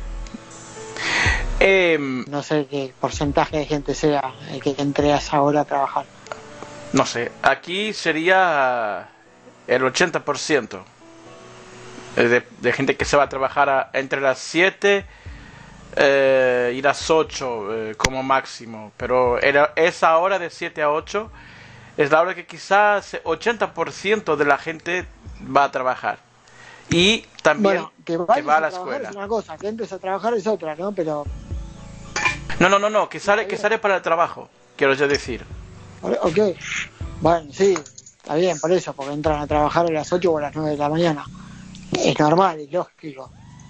Eh, no sé qué porcentaje de gente sea el que entre a esa hora a trabajar. No sé, aquí sería el ochenta por ciento de, de gente que se va a trabajar a, entre las siete eh, y las ocho eh, como máximo. Pero era, esa hora de siete a ocho es la hora que quizás ochenta por ciento de la gente va a trabajar. Y también bueno, que, que va a la a escuela. Es una cosa, que entres a trabajar es otra, ¿no? Pero... No, no, no, no, que sale, que sale para el trabajo, quiero yo decir. Ok, bueno, sí, está bien, por eso, porque entran a trabajar a las ocho o a las nueve de la mañana. Es normal, es lógico.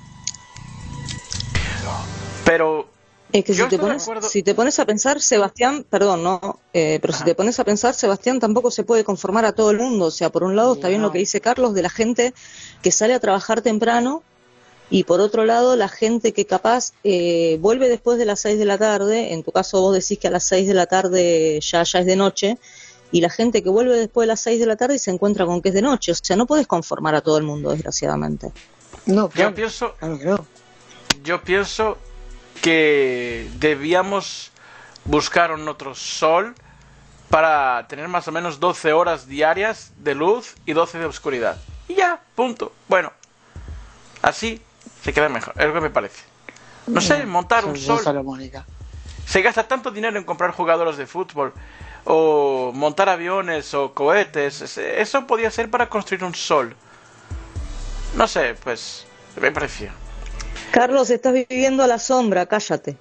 Pero es que si te, pones, si te pones a pensar, Sebastián, perdón, no, eh, pero Ajá. si te pones a pensar, Sebastián, tampoco se puede conformar a todo el mundo. O sea, por un lado está bien lo que dice Carlos de la gente que sale a trabajar temprano, y por otro lado la gente que capaz eh, vuelve después de las seis de la tarde. En tu caso vos decís que a las seis de la tarde ya, ya es de noche, y la gente que vuelve después de las seis de la tarde y se encuentra con que es de noche. O sea, no puedes conformar a todo el mundo, desgraciadamente. No, claro, yo pienso, claro que no. Yo pienso que debíamos buscar un otro sol para tener más o menos doce horas diarias de luz y doce de oscuridad. Y ya, punto. Bueno, así se queda mejor, es lo que me parece. No sé, montar un sol. Se gasta tanto dinero en comprar jugadores de fútbol, o montar aviones o cohetes. Eso podía ser para construir un sol. No sé, pues me parecía. Carlos, estás viviendo a la sombra, cállate.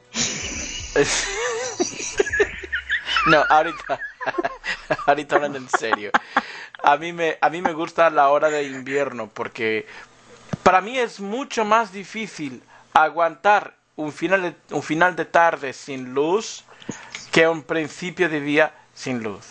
No, ahorita, ahorita hablando en serio. A mí me, a mí me gusta la hora de invierno, porque para mí es mucho más difícil aguantar un final de, un final de tarde sin luz que un principio de día sin luz.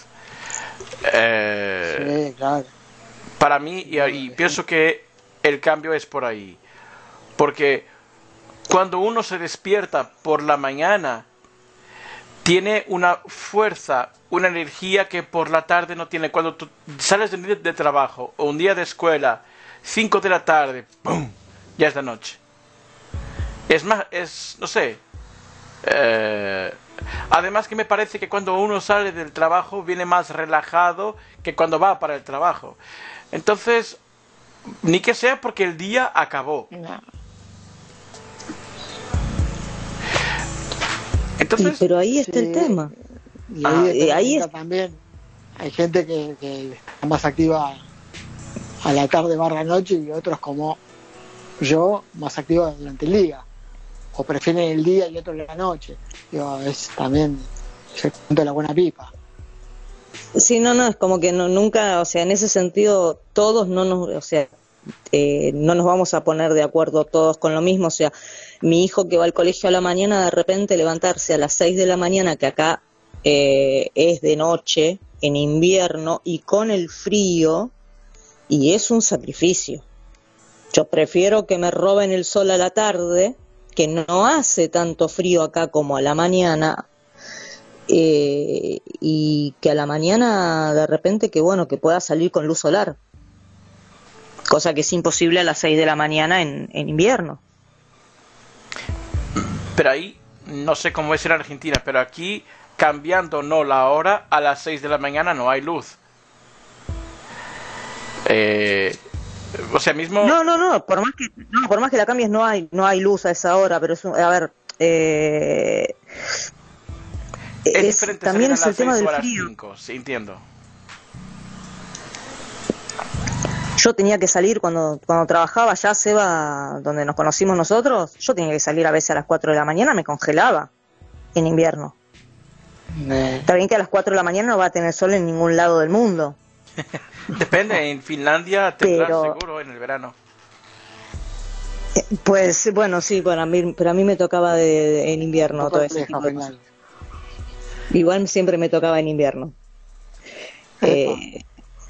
Eh, sí, claro. Para mí, y, y pienso que el cambio es por ahí. Porque cuando uno se despierta por la mañana, tiene una fuerza, una energía que por la tarde no tiene. Cuando tú sales de un día de trabajo o un día de escuela, cinco de la tarde, ¡pum!, ya es de noche. Es más, es, no sé. Eh, además que me parece que cuando uno sale del trabajo viene más relajado que cuando va para el trabajo. Entonces, ni que sea porque el día acabó. No. Entonces, sí, pero ahí está sí, el tema. Y ahí, ah, ahí es... también hay gente que, que está más activa a la tarde barra noche, y otros como yo más activos durante el día, o prefieren el día y otros la noche. Digo, es también se cuenta la buena pipa. Sí, no, no, es como que no, nunca, o sea, en ese sentido todos no nos, o sea, eh, no nos vamos a poner de acuerdo todos con lo mismo. O sea, mi hijo que va al colegio a la mañana, de repente levantarse a las seis de la mañana, que acá eh, es de noche, en invierno, y con el frío, y es un sacrificio. Yo prefiero que me roben el sol a la tarde, que no hace tanto frío acá como a la mañana, eh, y que a la mañana de repente que bueno, que pueda salir con luz solar, cosa que es imposible a las seis de la mañana en, en invierno. Pero ahí, no sé cómo es en Argentina, pero aquí, cambiando no la hora, a las seis de la mañana no hay luz. Eh, o sea, mismo... No, no, no, por más que, no, por más que la cambies no hay, no hay luz a esa hora, pero es un, a ver, eh, es, es diferente, también es el tema del frío. cinco, sí, entiendo. Yo tenía que salir cuando cuando trabajaba allá, Seba, donde nos conocimos nosotros, yo tenía que salir a veces a las cuatro de la mañana, me congelaba en invierno. Eh. Está bien que a las cuatro de la mañana no va a tener sol en ningún lado del mundo. Depende, en Finlandia tendrás pero, seguro en el verano. Pues bueno, sí, bueno, a mí, pero a mí me tocaba de, de, en invierno no todo ese tipo de cosas. Igual siempre me tocaba en invierno. Eh,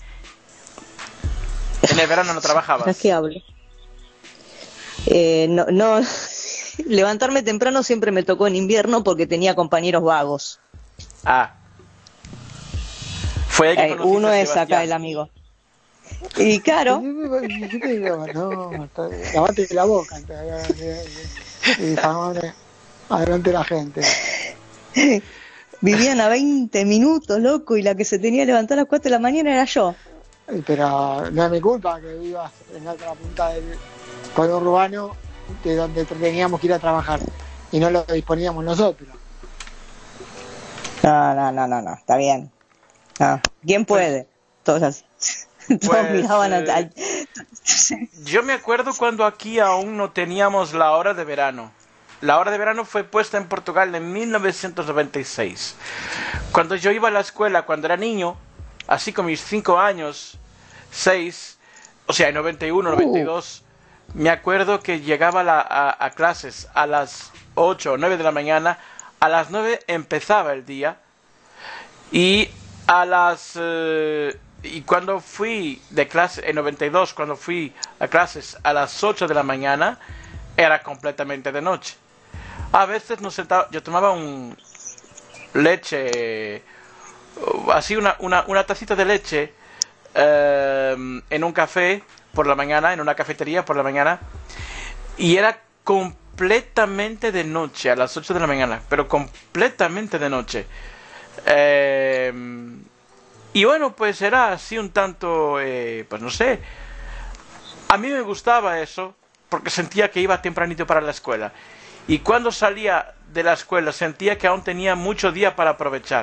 en el verano no trabajabas. ¿Sabes qué hablo? Eh, no, no, levantarme temprano siempre me tocó en invierno porque tenía compañeros vagos. Ah. Fue ahí que eh, uno es acá el amigo. Y claro. No, lavate la boca y adelante la gente. Vivían a veinte minutos, loco, y la que se tenía que levantar a las cuatro de la mañana era yo. Pero no es mi culpa que vivas en la otra punta del conurbano de donde teníamos que ir a trabajar y no lo disponíamos nosotros. No, no, no, no, no, está bien. No. ¿Quién puede? Todos así. Todos Pues, miraban eh, al... Yo me acuerdo cuando aquí aún no teníamos la hora de verano. La hora de verano fue puesta en Portugal en mil novecientos noventa y seis. Cuando yo iba a la escuela, cuando era niño, así con mis cinco años, seis, o sea, en noventa y uno, noventa y dos, me acuerdo que llegaba la, a, a clases a las ocho o nueve de la mañana, a las nueve empezaba el día, y a las... Eh, y cuando fui de clase, en noventa y dos, cuando fui a clases a las ocho de la mañana, era completamente de noche. A veces nos sentaba, yo tomaba un leche, así una, una, una tacita de leche eh, en un café por la mañana, en una cafetería por la mañana, y era completamente de noche, a las ocho de la mañana, pero completamente de noche. Eh, y bueno, pues era así un tanto, eh, pues no sé, a mí me gustaba eso, porque sentía que iba tempranito para la escuela. Y cuando salía de la escuela sentía que aún tenía mucho día para aprovechar.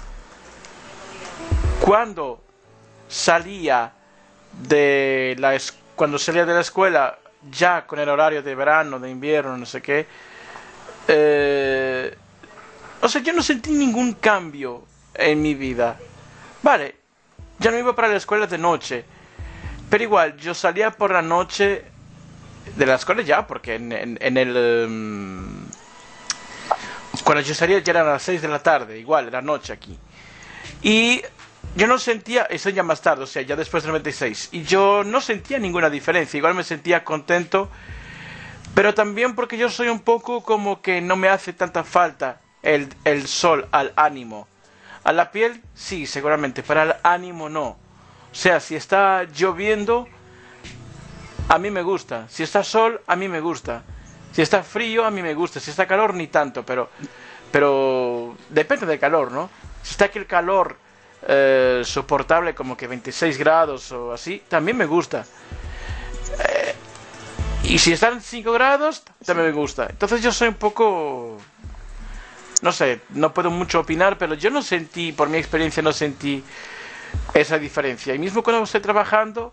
Cuando salía de la es- cuando salía de la escuela ya con el horario de verano, de invierno, no sé qué, eh, o sea, yo no sentí ningún cambio en mi vida. Vale, ya no iba para la escuela de noche, pero igual yo salía por la noche de la escuela ya, porque en, en, en el um, cuando yo salía ya eran las seis de la tarde, igual era noche aquí, y yo no sentía, eso ya más tarde, o sea, ya después del noventa y seis, y yo no sentía ninguna diferencia, igual me sentía contento, pero también porque yo soy un poco como que no me hace tanta falta el, el sol al ánimo. A la piel sí, seguramente, pero al ánimo no. O sea, si está lloviendo, a mí me gusta. Si está sol, a mí me gusta. Si está frío, a mí me gusta. Si está calor, ni tanto, pero pero depende del calor, ¿no? Si está aquí el calor eh, soportable, como que veintiséis grados o así, también me gusta. Eh, y si están cinco grados, también me gusta. Entonces yo soy un poco... No sé, no puedo mucho opinar, pero yo no sentí, por mi experiencia, no sentí esa diferencia. Y mismo cuando estoy trabajando...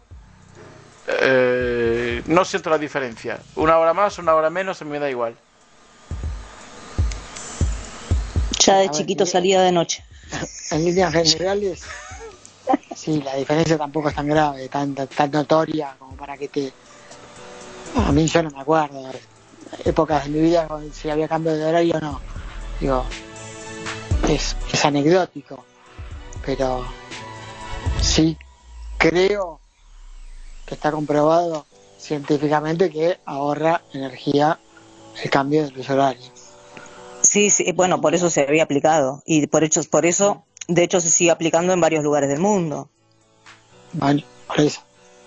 Eh, no siento la diferencia. Una hora más, una hora menos, a mí me da igual. Ya de chiquito salía de noche. En líneas generales, sí, la diferencia tampoco es tan grave, tan, tan notoria como para que te... A mí yo no me acuerdo. Épocas de mi vida, si había cambio de horario, no. Digo, es, es anecdótico. Pero sí creo que está comprobado científicamente que ahorra energía el cambio de los horarios. Sí, sí, bueno, por eso se había aplicado. Y por, hecho, por eso, de hecho, se sigue aplicando en varios lugares del mundo. Bueno, por eso.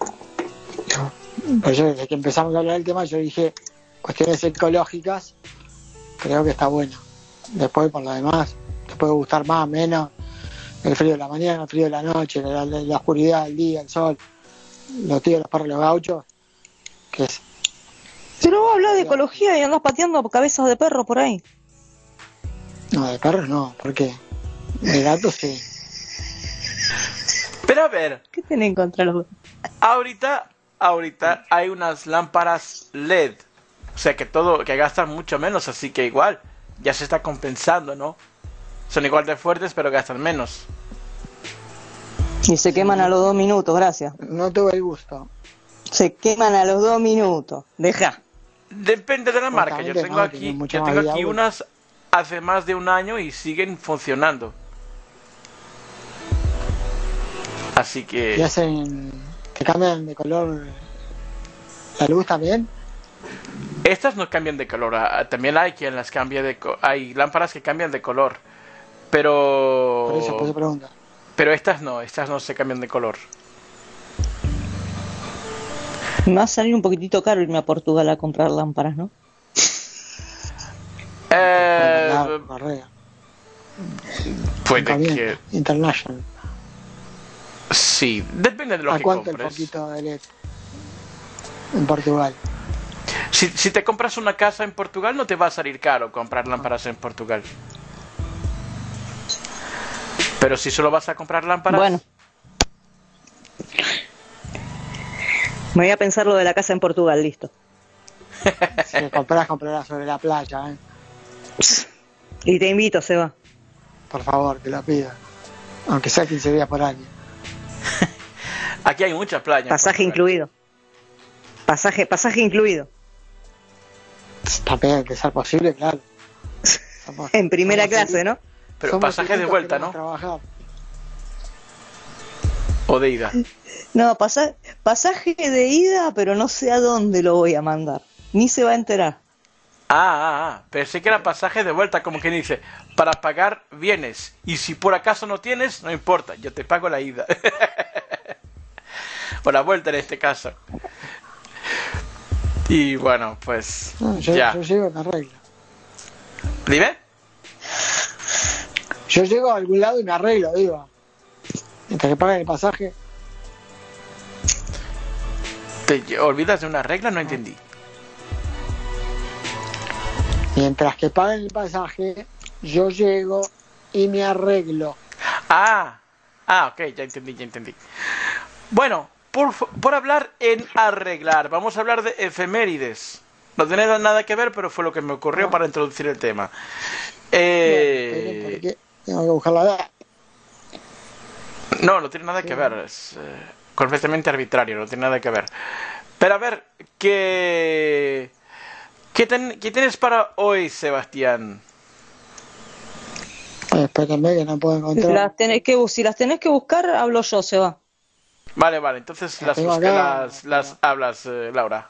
Por eso, desde que empezamos a hablar del tema, yo dije, cuestiones ecológicas, creo que está bueno. Después, por lo demás, te puede gustar más, menos, el frío de la mañana, el frío de la noche, la, la, la oscuridad, el día, el sol, los tíos, los perros, los gauchos, que es... Pero vos hablas de ecología y andás pateando cabezas de perro por ahí. No, de perros no, porque de gatos sí. Pero a ver, ¿Qué tienen contra los... ahorita, ahorita hay unas lámparas L E D, o sea que todo, que gastan mucho menos, así que igual, ya se está compensando, ¿no? Son igual de fuertes, pero gastan menos. Y se queman a los dos minutos, gracias. No tuve el gusto. Se queman a los dos minutos. Deja. Depende de la marca. Yo tengo no, aquí, tiene mucho yo más tengo vida aquí útil. unas hace más de un año y siguen funcionando. Así ¿Y que hacen, te cambian de color la luz también? estas no cambian de color. ah, También hay quien las cambia de co- hay lámparas que cambian de color, pero Por eso, por eso pregunto. pero estas no, estas no se cambian de color. Me va a salir un poquitito caro irme a Portugal a comprar lámparas, ¿no? Eh, Claro, correa. Puede que... International. Sí, depende de lo ¿A que cuánto compres. el poquito de L E D en Portugal? Si, si te compras una casa en Portugal, no te va a salir caro comprar lámparas en Portugal. Pero si solo vas a comprar lámparas... Bueno. Me voy a pensar lo de la casa en Portugal, listo. Si compras, comprarás sobre la playa, ¿eh? Y te invito, Seba. Por favor, te lo pido. Aunque sea quince días por año. Aquí hay muchas playas. Pasaje incluido. Pasaje, pasaje incluido. También, que sea posible, claro. Somos, en primera somos clase, ¿no? Pero pasaje de vuelta, ¿no? Trabajar. O de ida. No, pasa, pasaje de ida, pero no sé a dónde lo voy a mandar. Ni se va a enterar. Ah, ah, ah, pensé que era pasaje de vuelta, como quien dice, para pagar vienes. Y si por acaso no tienes, no importa, yo te pago la ida. O la vuelta en este caso. Y bueno, pues No, yo, ya. yo llego y me arreglo. ¿Dime? Yo llego a algún lado y me arreglo, digo. Mientras que paguen el pasaje. ¿Te olvidas de una regla? No entendí. Mientras que paguen el pasaje, yo llego y me arreglo. Ah, ah, ok, ya entendí, ya entendí. Bueno, por, por hablar en arreglar, vamos a hablar de efemérides. No tiene nada que ver, pero fue lo que me ocurrió No. para introducir el tema. Eh... Bueno, porque tengo que buscar la edad. No, no tiene nada que ver, es eh, completamente arbitrario, no tiene nada que ver. Pero a ver, ¿qué, qué, ten, ¿qué tienes para hoy, Sebastián? Eh, espérenme que no puedo Si encontrar. las tenés que, si las tenés que buscar, hablo yo, Seba. Vale, vale, entonces las, tengo busca- acá. las, las hablas, eh, Laura.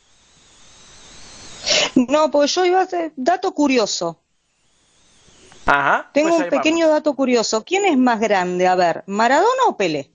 No, pues yo iba a hacer dato curioso. Ajá. Tengo pues un ahí pequeño vamos. dato curioso. ¿Quién es más grande? A ver, ¿Maradona o Pelé?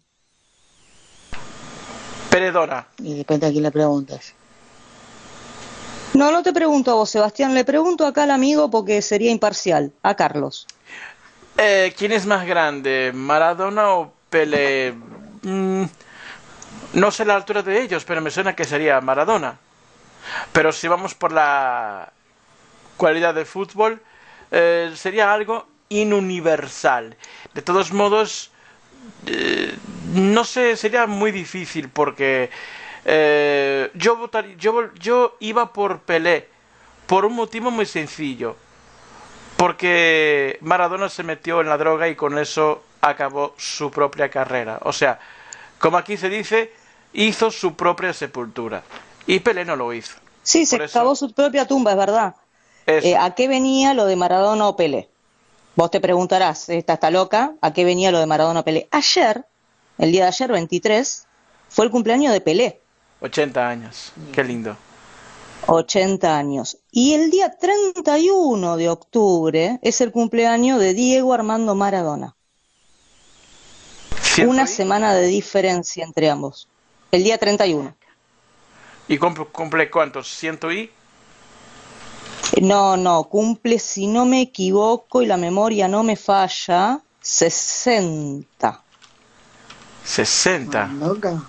Perdona. Y depende a quién le preguntes. No, no te pregunto a vos, Sebastián. Le pregunto acá al amigo porque sería imparcial. A Carlos. Eh, ¿Quién es más grande, Maradona o Pelé? Mm, no sé la altura de ellos, pero me suena que sería Maradona. Pero si vamos por la cualidad de fútbol, eh, sería algo inuniversal. De todos modos, eh, no sé, sería muy difícil porque eh, yo, votar, yo, yo iba por Pelé por un motivo muy sencillo. Porque Maradona se metió en la droga y con eso acabó su propia carrera. O sea, como aquí se dice, hizo su propia sepultura. Y Pelé no lo hizo. Sí, se Por eso- cavó su propia tumba, es verdad. Eso. Eh, ¿A qué venía lo de Maradona o Pelé? Vos te preguntarás, esta está loca, ¿a qué venía lo de Maradona o Pelé? Ayer, el día de ayer, veintitrés, fue el cumpleaños de Pelé, ochenta años. Qué lindo. ochenta años. Y el día treinta y uno de octubre es el cumpleaños de Diego Armando Maradona. ¿Cierto Una ahí? semana de diferencia entre ambos. El día treinta y uno. ¿Y cumple, cumple cuántos? ¿Ciento y? No, no, cumple, si no me equivoco y la memoria no me falla, sesenta. sesenta. ¿Loca?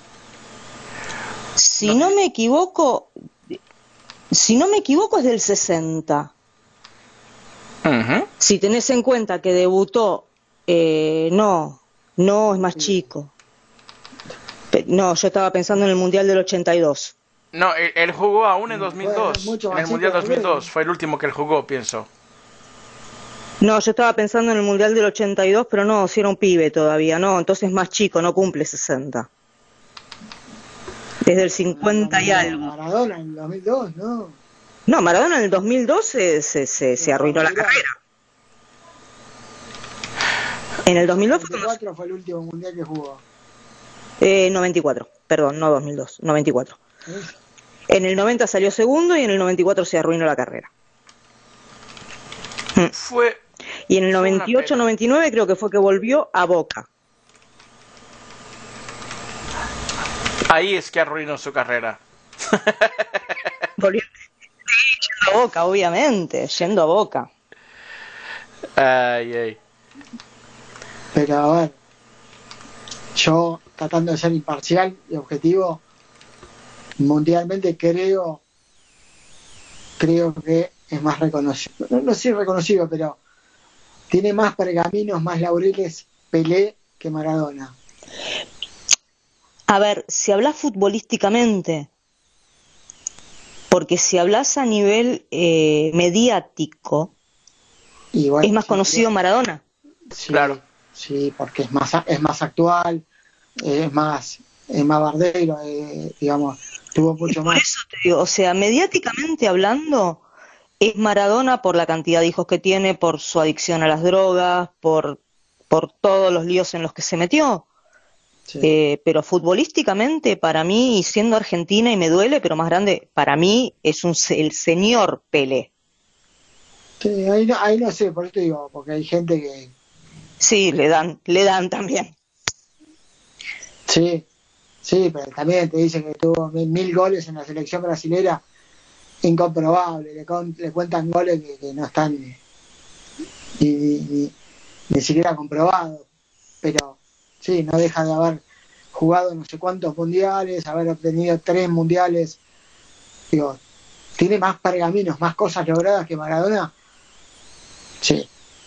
Si no me equivoco, si no me equivoco es del sesenta. Ujú. Si tenés en cuenta que debutó, eh, no, no es más chico. Pe- No, yo estaba pensando en el Mundial del ochenta y dos. No, él, él jugó aún en dos mil dos. Bueno, mucho En más el Mundial chico dos mil dos. también. Fue el último que él jugó, pienso. No, yo estaba pensando en el Mundial del ochenta y dos, pero no, si era un pibe todavía, no, entonces más chico, no cumple sesenta. Desde el cincuenta y algo. Maradona en el dos mil dos, ¿no? No, Maradona en el dos mil dos se, se, se, se arruinó la carrera. En el dos mil dos fue cuando- noventa y cuatro fue el último mundial que jugó. eh, noventa y cuatro, perdón, no dos mil dos, noventa y cuatro. ¿Ves? En el noventa salió segundo y en el noventa y cuatro se arruinó la carrera. Fue... Y en el Fue una noventa y ocho pena. noventa y nueve creo que fue que volvió a Boca. Ahí es que arruinó su carrera. Volvió sí, yendo a Boca, obviamente, yendo a Boca. Ay, ay. Pero a ver, yo tratando de ser imparcial y objetivo, mundialmente creo, creo que es más reconocido, no, no sé reconocido, pero tiene más pergaminos, más laureles Pelé que Maradona. A ver, si hablas futbolísticamente, porque si hablas a nivel eh, mediático, y bueno, es más sí, conocido sí, Maradona. Sí, Claro. Sí, porque es más es más actual, es más es más bardero, eh, digamos, tuvo mucho Por más. eso te digo, o sea, mediáticamente hablando, es Maradona por la cantidad de hijos que tiene, por su adicción a las drogas, por, por todos los líos en los que se metió. Sí. Eh, pero futbolísticamente, para mí, y siendo argentina, y me duele, pero más grande, para mí es un el señor Pelé. Sí, ahí, no, ahí no sé, por eso te digo, porque hay gente que... Sí, le dan, le dan también. Sí, sí, pero también te dicen que tuvo mil, mil goles en la selección brasilera, incomprobable, le, con, le cuentan goles que, que no están ni, ni, ni, ni siquiera comprobados, pero sí, no deja de haber jugado no sé cuántos mundiales, haber obtenido tres mundiales, digo, tiene más pergaminos, más cosas logradas que Maradona. Sí.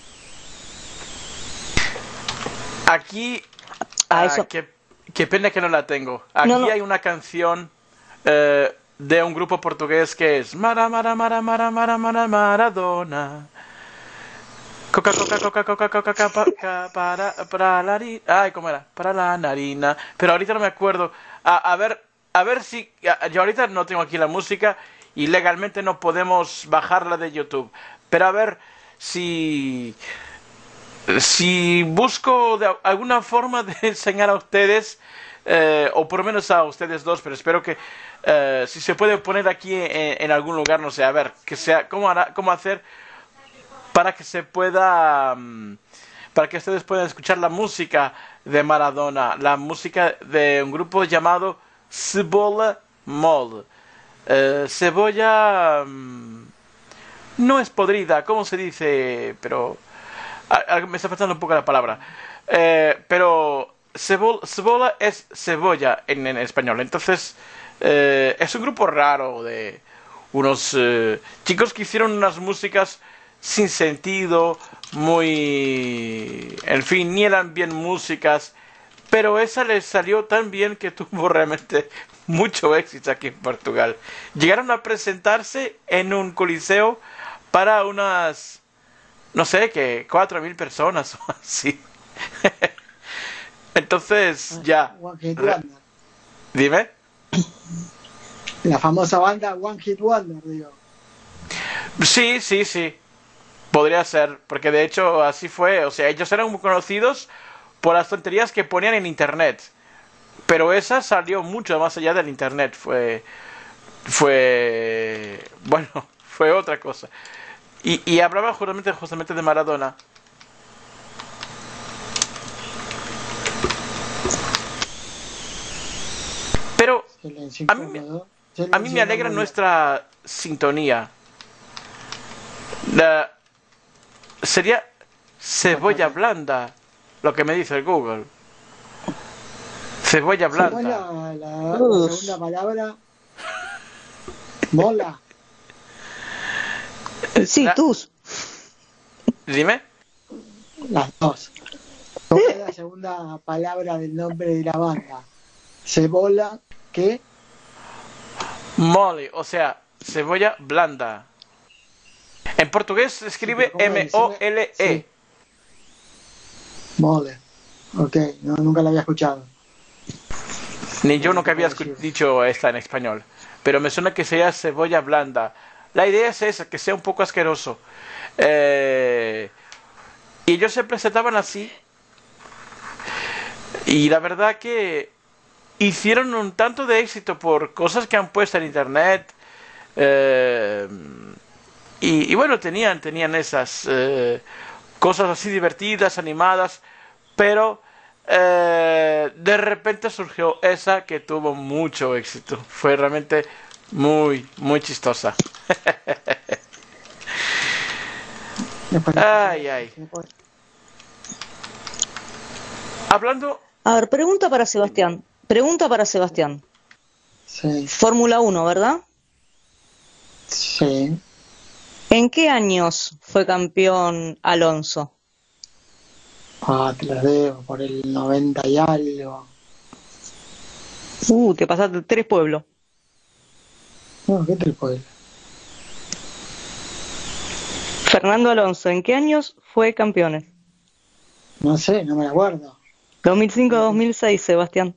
Aquí, Ah, ah, eso. qué, qué pena que no la tengo. Aquí No, no. hay una canción eh, de un grupo portugués que es Mara, Mara, Mara, Mara, Mara, Mara, Maradona. Coca, coca, coca, coca, coca, coca, pa- para, para la harina. Ay, ¿cómo era? Para la narina. Pero ahorita no me acuerdo. A, a ver, a ver si... a- yo ahorita no tengo aquí la música y legalmente no podemos bajarla de YouTube. Pero a ver si... Si busco de alguna forma de enseñar a ustedes, eh, o por lo menos a ustedes dos, pero espero que eh, si se puede poner aquí en, en algún lugar, no sé, a ver, que sea, cómo hará, cómo hacer para que se pueda, mm, para que ustedes puedan escuchar la música de Maradona, la música de un grupo llamado Cebola Mol. Eh, cebolla mm, no es podrida, ¿cómo se dice? Pero a- a- me está faltando un poco la palabra. Eh, pero cebol- cebola es cebolla en, en español. Entonces, eh, es un grupo raro de unos eh, chicos que hicieron unas músicas sin sentido, muy... En fin, ni eran bien músicas. Pero esa les salió tan bien que tuvo realmente mucho éxito aquí en Portugal. Llegaron a presentarse en un coliseo para unas... no sé, que cuatro mil personas o así. Entonces, ya. One Hit Re- Wonder. Dime. La famosa banda One Hit Wonder, digo. Sí, sí, sí. Podría ser, porque de hecho así fue. O sea, ellos eran muy conocidos por las tonterías que ponían en internet. Pero esa salió mucho más allá del internet. Fue. Fue. Bueno, fue otra cosa. Y, y hablaba justamente, justamente de Maradona. Pero Silencio a mí me- incómodo. a mí Silencio me alegra incómodo. nuestra sintonía. La- sería cebolla blanda, lo que me dice el Google. Cebolla ¿Cómo es blanda. la, la- la Uf. segunda palabra? Mola. Sí, La- tus. Dime. Las dos. ¿Cómo es la segunda palabra del nombre de la banda? Cebola, ¿qué? Mole, o sea, cebolla blanda. En portugués se escribe Sí, pero ¿cómo M O L E. Sí. Mole. Ok, no, nunca la había escuchado. Ni yo nunca había Sí. escu- dicho esta en español. Pero me suena que sea cebolla blanda. La idea es esa, que sea un poco asqueroso. Eh, y ellos se presentaban así. Y la verdad que hicieron un tanto de éxito por cosas que han puesto en internet. Eh, y, y bueno, tenían, tenían esas eh, cosas así divertidas, animadas. Pero eh, de repente surgió esa que tuvo mucho éxito. Fue realmente muy, muy chistosa. Después- Ay, ay. Hablando... A ver, pregunta para Sebastián. Pregunta para Sebastián. Sí. Fórmula uno, ¿verdad? Sí. ¿En qué años fue campeón Alonso? Ah, te lo debo, por el noventa y algo. Uh, te pasaste tres pueblos. No, ¿qué te pueblo? Fernando Alonso, ¿en qué años fue campeón? No sé, no me acuerdo. dos mil cinco a dos mil seis, Sebastián.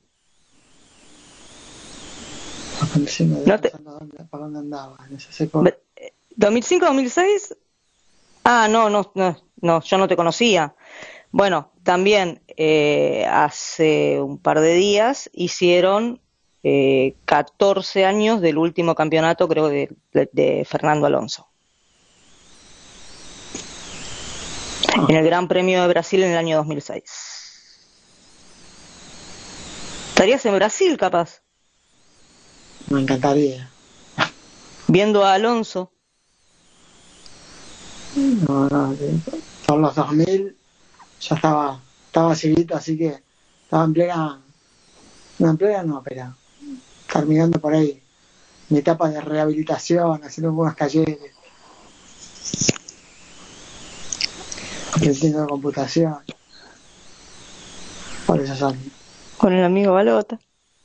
No te... ¿Para dónde andaba? En ese seco. ¿dos mil cinco a dos mil seis? Ah, no, no, no, no, yo no te conocía. Bueno, también eh, hace un par de días hicieron eh, catorce años del último campeonato, creo, de, de, de Fernando Alonso. Ah. En el Gran Premio de Brasil en el año dos mil seis. ¿Estarías en Brasil, capaz? Me encantaría. Viendo a Alonso. No, no, por los dos mil ya estaba, estaba chiquito, así que estaba en plena, no en plena no, pero terminando por ahí mi etapa de rehabilitación, haciendo algunos talleres, aprendiendo de computación, por esos años. Con el amigo Balota.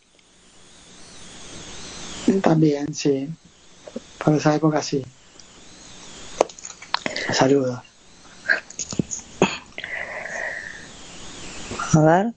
También, sí, por esa época sí. Saludos. A ver.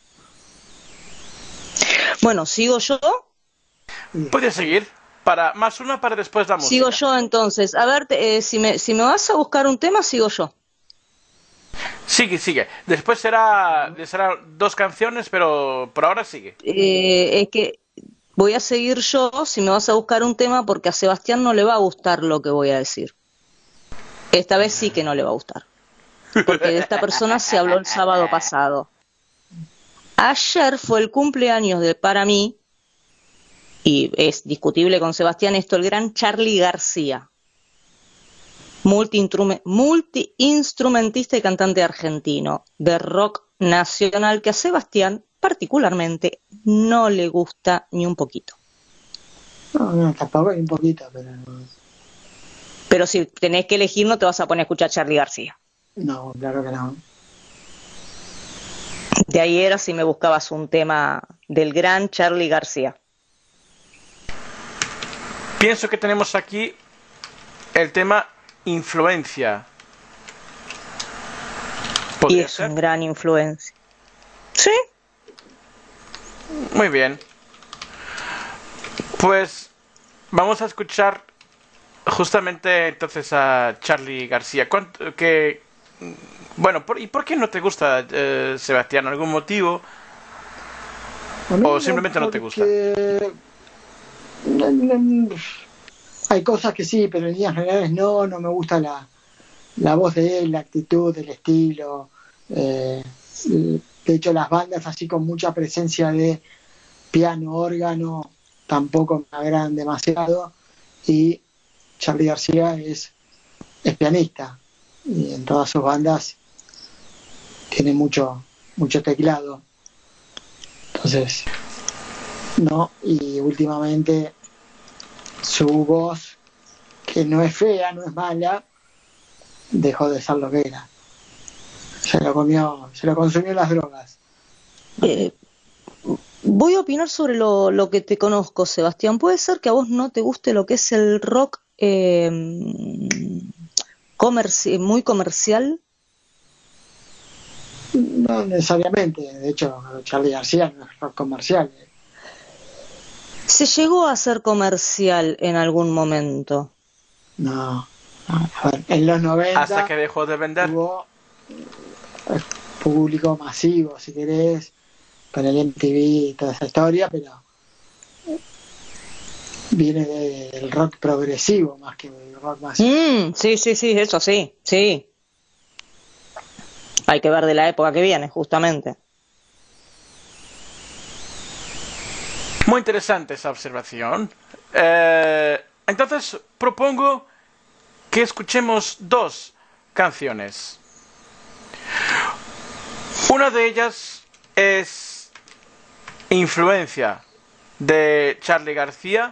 Bueno, ¿sigo yo? Puedes seguir. Para más una para después la música. Sigo yo entonces. A ver, eh, si, me, si me vas a buscar un tema, sigo yo. Sigue, sigue. Después será, será dos canciones, pero por ahora sigue. Eh, es que voy a seguir yo si me vas a buscar un tema, porque a Sebastián no le va a gustar lo que voy a decir. Esta vez sí que no le va a gustar. Porque de esta persona se habló el sábado pasado. Ayer fue el cumpleaños de, para mí, y es discutible con Sebastián esto, el gran Charly García. Multi-instrumentista y cantante argentino de rock nacional que a Sebastián particularmente no le gusta ni un poquito. No, no, tampoco hay un poquito, pero no. Pero si tenés que elegir, no te vas a poner a escuchar a Charly García. No, claro que no. De ahí era si me buscabas un tema del gran Charly García. Pienso que tenemos aquí el tema influencia. Y es ser? Un gran influencia. ¿Sí? Muy bien. Pues vamos a escuchar justamente entonces a Charly García. Que, bueno, por, ¿y por qué no te gusta, eh, Sebastián? ¿Algún motivo? ¿O simplemente no te gusta? Hay cosas que sí, pero en líneas generales no, no me gusta la, la voz de él, la actitud, el estilo. Eh, de hecho, las bandas así con mucha presencia de piano, órgano, tampoco me agradan demasiado. Y Charly García es, es pianista y en todas sus bandas tiene mucho, mucho teclado. Entonces, no, y últimamente su voz, que no es fea, no es mala, dejó de ser lo que era. Se lo comió, se lo consumió las drogas. Eh, voy a opinar sobre lo, lo que te conozco, Sebastián. ¿Puede ser que a vos no te guste lo que es el rock eh, comerci- muy comercial? No necesariamente, de hecho, Charly García no es rock comercial. ¿Se llegó a hacer comercial en algún momento? No, a ver, en los noventa hasta que dejó de vender. Hubo público masivo, si querés, con el M T V y toda esa historia, pero viene de, del rock progresivo más que del rock masivo. Mm, sí, sí, sí, eso sí, sí. Hay que ver de la época que viene, justamente. Muy interesante esa observación. Eh, entonces propongo que escuchemos dos canciones. Una de ellas es Influencia de Charly García.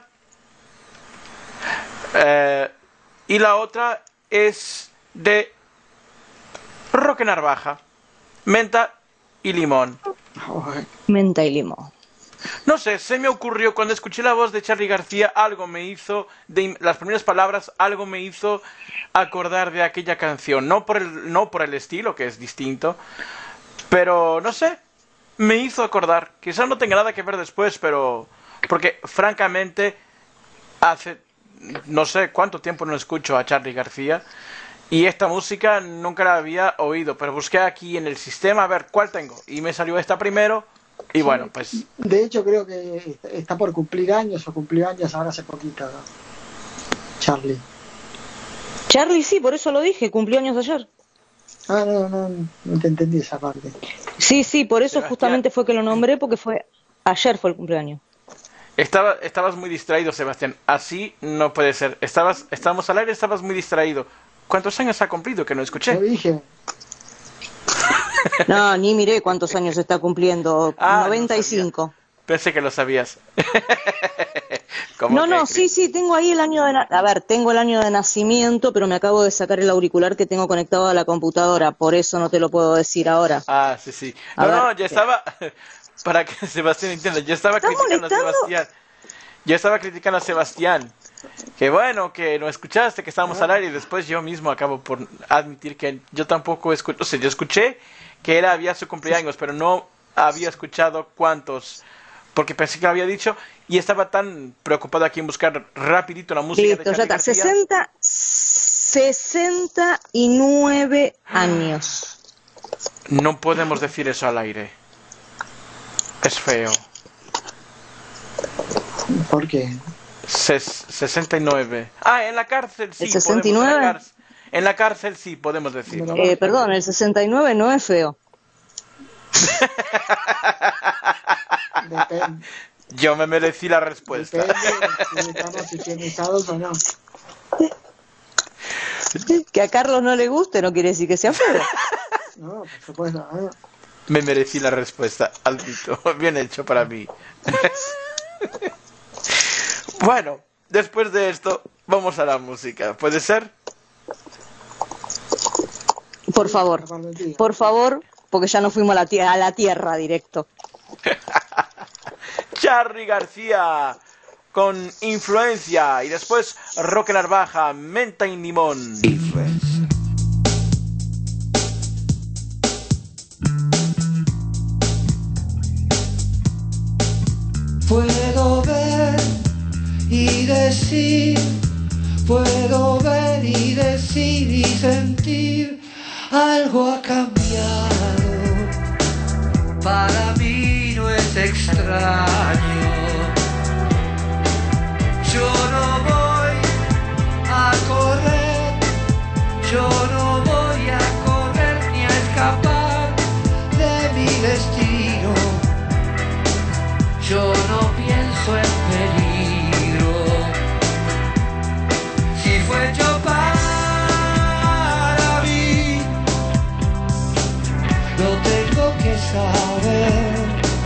Eh, y la otra es de Roque Narvaja, Menta y Limón. Menta y limón. No sé, se me ocurrió cuando escuché la voz de Charly García, algo me hizo, de las primeras palabras, algo me hizo acordar de aquella canción. No por el, no por el estilo, que es distinto, pero no sé, me hizo acordar. Quizás no tenga nada que ver después, pero porque francamente hace no sé cuánto tiempo no escucho a Charly García y esta música nunca la había oído, pero busqué aquí en el sistema a ver cuál tengo y me salió esta primero y sí, bueno, pues... De hecho creo que está por cumplir años o cumplió años ahora hace poquito, ¿no? Charly. Charly sí, por eso lo dije, cumplió años ayer. Ah, no, no, no te entendí esa parte. Sí, sí, por eso Sebastián. Justamente fue que lo nombré, porque fue ayer fue el cumpleaños. Estaba, estabas muy distraído, Sebastián. Así no puede ser. Estabas, estábamos al aire, estabas muy distraído. ¿Cuántos años ha cumplido que no escuché? Lo dije. No, ni miré cuántos años está cumpliendo. Ah, noventa y cinco. No pensé que lo sabías. No, no, sí, sí, tengo ahí el año de... Na- a ver, tengo el año de nacimiento, pero me acabo de sacar el auricular que tengo conectado a la computadora, por eso no te lo puedo decir ahora. Ah, sí, sí. A No, ver, no, ya ¿qué? estaba... Para que Sebastián entienda, yo estaba ¿Estás criticando molestando? a Sebastián. Yo estaba criticando a Sebastián. Que bueno, que no escuchaste, que estábamos al aire y después yo mismo acabo por admitir que yo tampoco escuché. O sea, yo escuché que era había su cumpleaños, pero no había escuchado cuántos. Porque pensé que lo había dicho y estaba tan preocupado aquí en buscar rapidito la música. Listo, de ya está. sesenta, sesenta y nueve años. No podemos decir eso al aire. Es feo. ¿Por qué? Ses- sesenta y nueve. Ah, en la cárcel sí. ¿El sesenta y nueve? Podemos, en, la cárcel, en la cárcel sí, podemos decirlo. Eh, perdón, el sesenta y nueve no es feo. Depende. Yo me merecí la respuesta. Depende si estamos higienizados o no. Que a Carlos no le guste no quiere decir que sea feo. No, por supuesto. ¿no? Me merecí la respuesta, Aldito. Bien hecho para mí. Bueno, después de esto, vamos a la música. ¿Puede ser? Por favor, por favor, porque ya no fuimos a la, tie- a la tierra directo. Charly García con Influencia y después Roque Narvaja, Menta y Limón. Puedo ver y decir, puedo ver y decir y sentir, algo ha cambiado, para mí no es extraño. Yo no voy a correr, yo no voy a correr ni a escapar de mi destino. Yo no pienso en peligro. Si fue yo para mí, lo tengo que saber.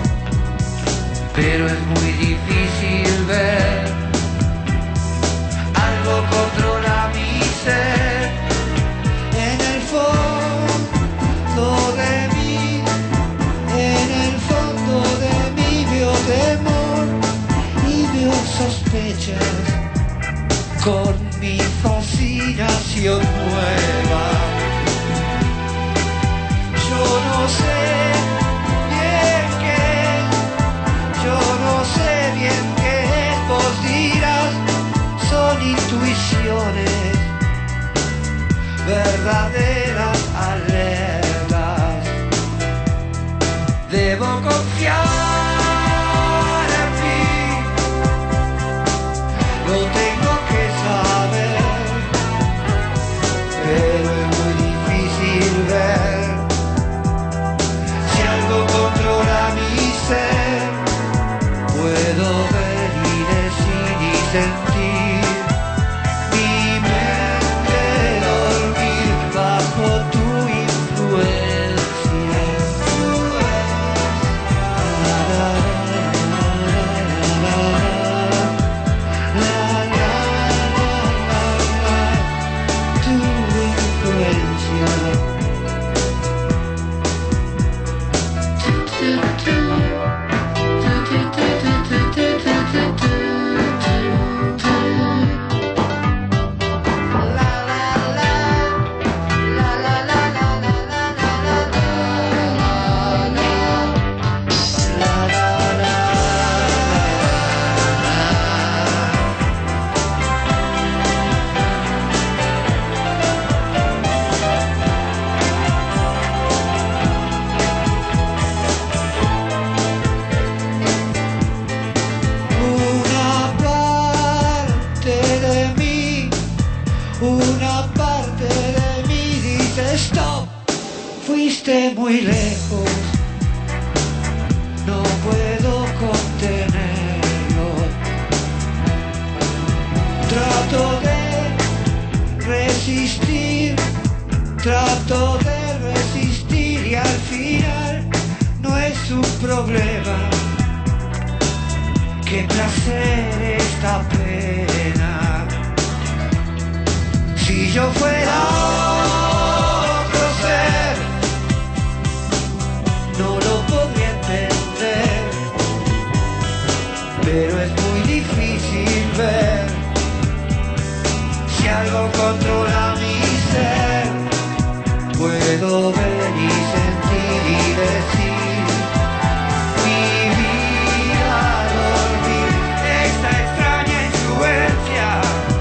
Pero es muy difícil ver. Algo controla mi ser. En el fondo de mí, en el fondo de mí veo temor y veo sospechas con mi fascinación nueva. Yo no sé bien qué, yo no sé bien qué es, vos dirás, son intuiciones, verdaderas alertas. Debo confiar en mí, lo tengo que saber, pero es muy difícil ver. Si algo controla mi ser, puedo ver y decir y sentir. Mi mente dormir bajo tu influencia. de muy lejos, no puedo contenerlo. Trato de resistir, trato de resistir y al final no es un problema. Qué placer esta pena. Si yo fuera otro ser, no lo podría entender, pero es muy difícil ver si algo controla mi ser. Puedo ver y sentir y decir mi vida dormir, esta extraña influencia.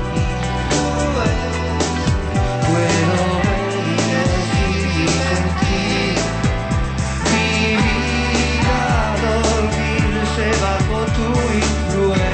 Puedo ver y decir y sentir mi vida dormirse bajo tu influencia.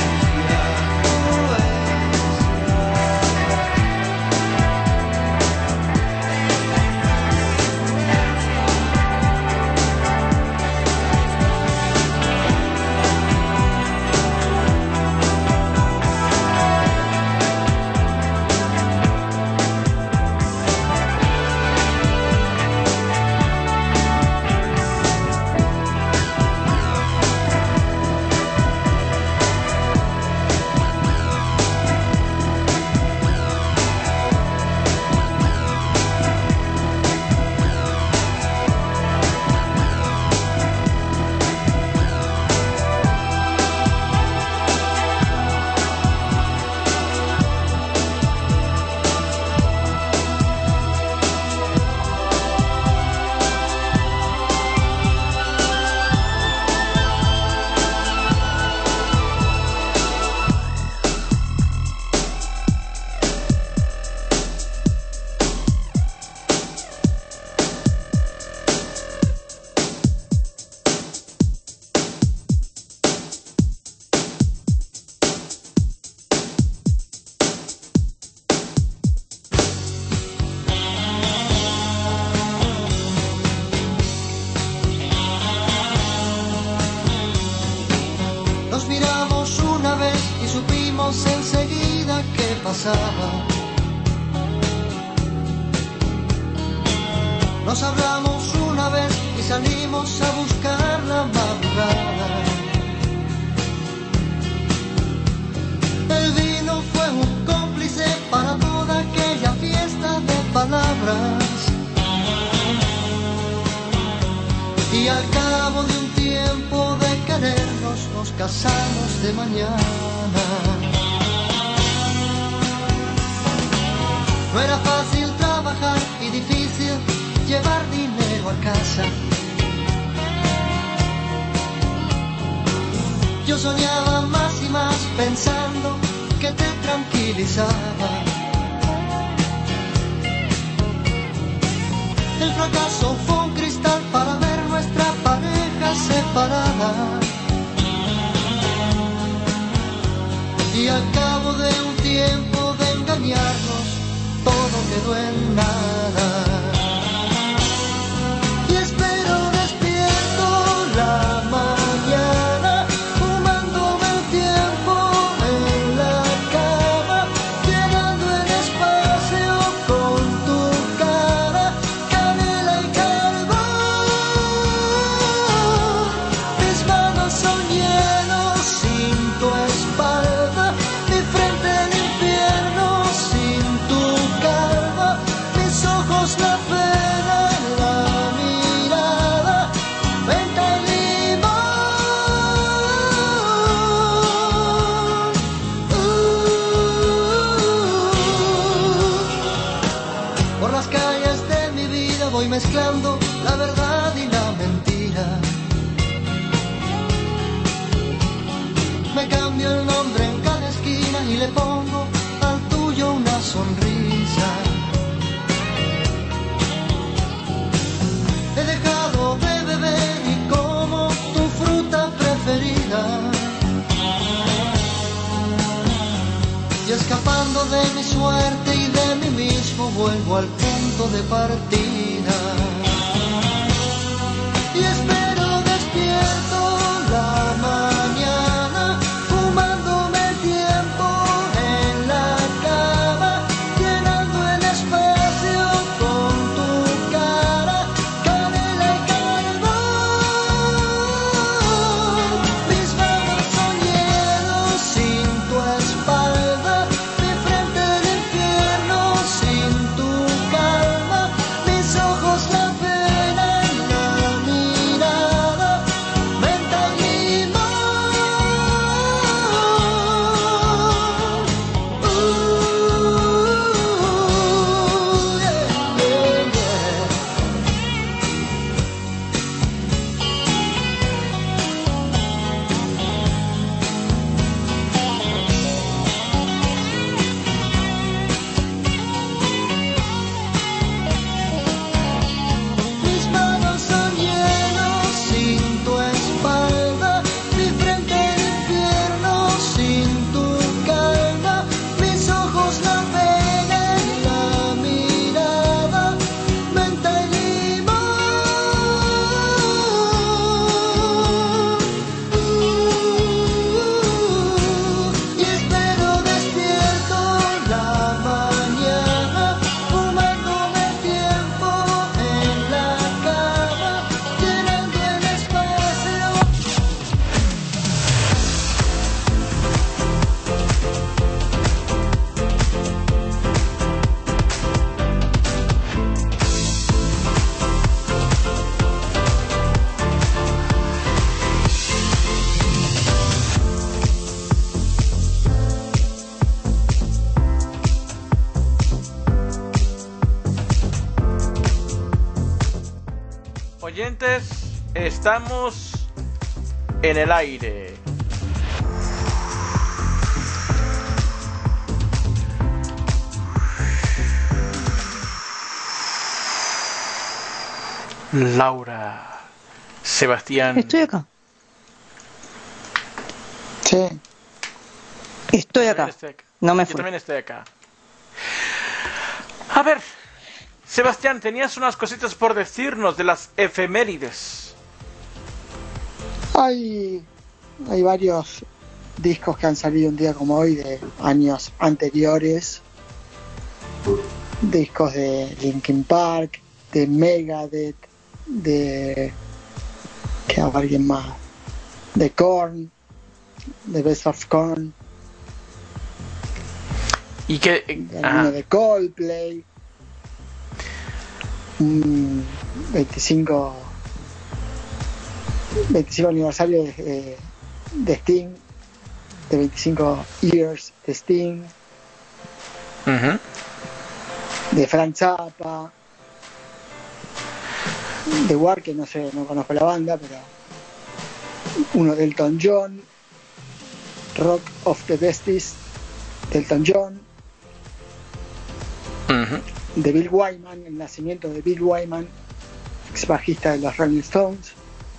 Nos miramos una vez y supimos enseguida qué pasaba. Nos hablamos una vez y salimos a buscar la madrugada. El vino fue un cómplice para toda aquella fiesta de palabras. Y al cabo de un tiempo de querernos, nos casamos de mañana. No era fácil trabajar y difícil llevar dinero a casa. Yo soñaba más y más pensando que te tranquilizaba. El fracaso fue un cristal para ver nuestra pareja separada. Y al cabo de un tiempo de engañarnos, todo quedó en nada. Y espero despierto la mañana, fumándome el tiempo en la cama, llenando el espacio con tu cara, canela y carbón. Mis manos son hielos sin tu espalda, mi frente el infierno sin tu calma, mis ojos la pena, la mirada, venta y limón. Uh. Por las calles de mi vida voy mezclando la verdad y la mentira. Me cambio el nombre en cada esquina y le pongo al tuyo una sonrisa. He dejado de beber y como tu fruta preferida. Y escapando de mi suerte y de mí mismo vuelvo al punto de partida. oyentes, estamos en el aire. Laura, Sebastián. Estoy acá. Sí. Estoy acá. No me fui. Yo también estoy acá. A ver, Sebastián, tenías unas cositas por decirnos de las efemérides. Hay, hay varios discos que han salido un día como hoy de años anteriores. Discos de Linkin Park, de Megadeth, de... ¿qué hago? Alguien más? De Korn, de Best of Korn. Y que ah. de Coldplay, un veinticinco aniversario de, de, de Sting, de veinticinco years de Sting, uh-huh. de Frank Zappa, de War, que no sé, no conozco la banda, pero uno de Elton John, Rock of the Besties de Elton John, uh-huh. de Bill Wyman, el nacimiento de Bill Wyman, ex bajista de los Rolling Stones.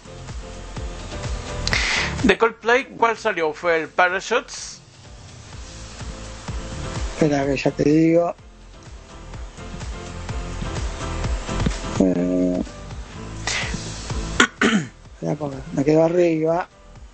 De Coldplay, ¿cuál salió? ¿Fue el Parachutes? Espera que ya te digo. Eh... Espera porque me quedo arriba.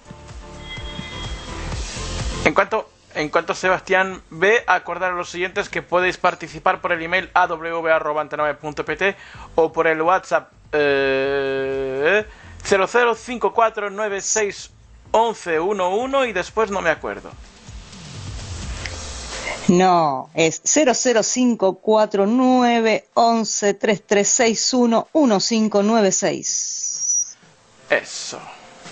En cuanto, en cuanto Sebastián ve, acordar a los siguientes que podéis participar por el email a w w w arroba antena nueve punto p t o por el WhatsApp eh, cero cero cinco cuatro nueve seis once uno uno y después no me acuerdo. No, es cero cero cinco cuatro nueve once tres tres seis uno uno cinco nueve seis. Eso.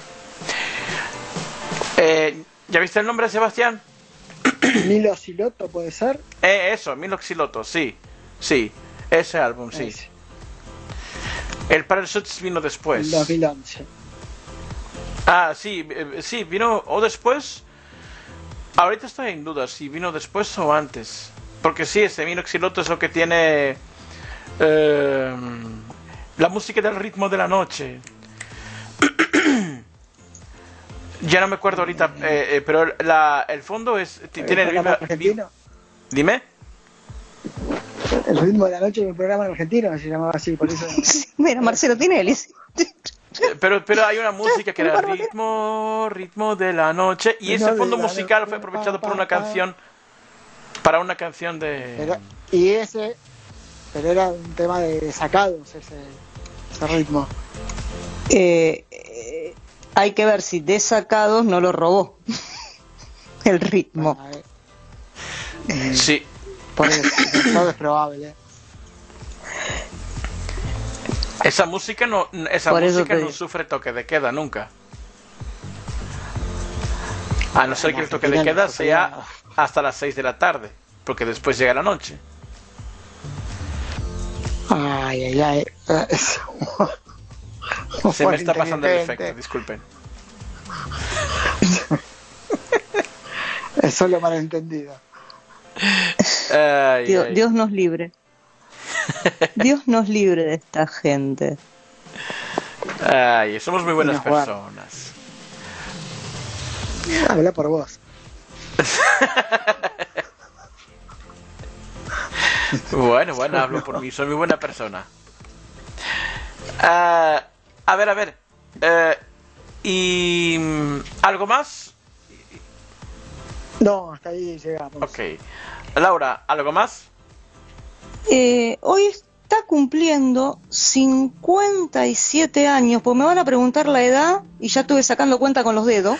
Eh, ¿Ya viste el nombre, Sebastián? Milo Xiloto, ¿puede ser? Eh, eso, Milo Xiloto, sí. Sí, ese álbum, sí. Ese. El Parachutes vino después. dos mil once. Ah, sí, eh, sí, vino o después. Ahorita estoy en duda si vino después o antes. Porque sí, ese Milo Xiloto es lo que tiene eh, la música del ritmo de la noche. Ya no me acuerdo ahorita, eh, eh, pero la, el fondo es tiene el ritmo argentino. Dime. El ritmo de la noche en un programa argentino se llamaba así, por eso. Mira, Marcelo Tinelli. Pero, pero hay una música que era ritmo, ritmo de la noche y ese fondo musical fue aprovechado por una canción, para una canción de. Pero, y ese, pero era un tema de sacados ese, ese ritmo. Eh. eh Hay que ver si de sacados no lo robó el ritmo. Bueno, eh, sí. Por eso, todo es probable. Esa música no, esa por música no sufre toque de queda nunca. A no ser que el toque de queda sea hasta las seis de la tarde, porque después llega la noche. Ay, ay, ay. Se me está pasando el efecto, disculpen. Es solo malentendido. Ay, Dios, ay. Dios nos libre. Dios nos libre de esta gente. Ay, somos muy buenas personas. Habla por vos. Bueno, bueno, hablo por mí, soy muy buena persona. Uh, a ver, a ver. Uh, ¿Y algo más? No, hasta ahí llegamos. Ok. Laura, ¿algo más? Eh, hoy está cumpliendo cincuenta y siete años, pues me van a preguntar la edad y ya estuve sacando cuenta con los dedos.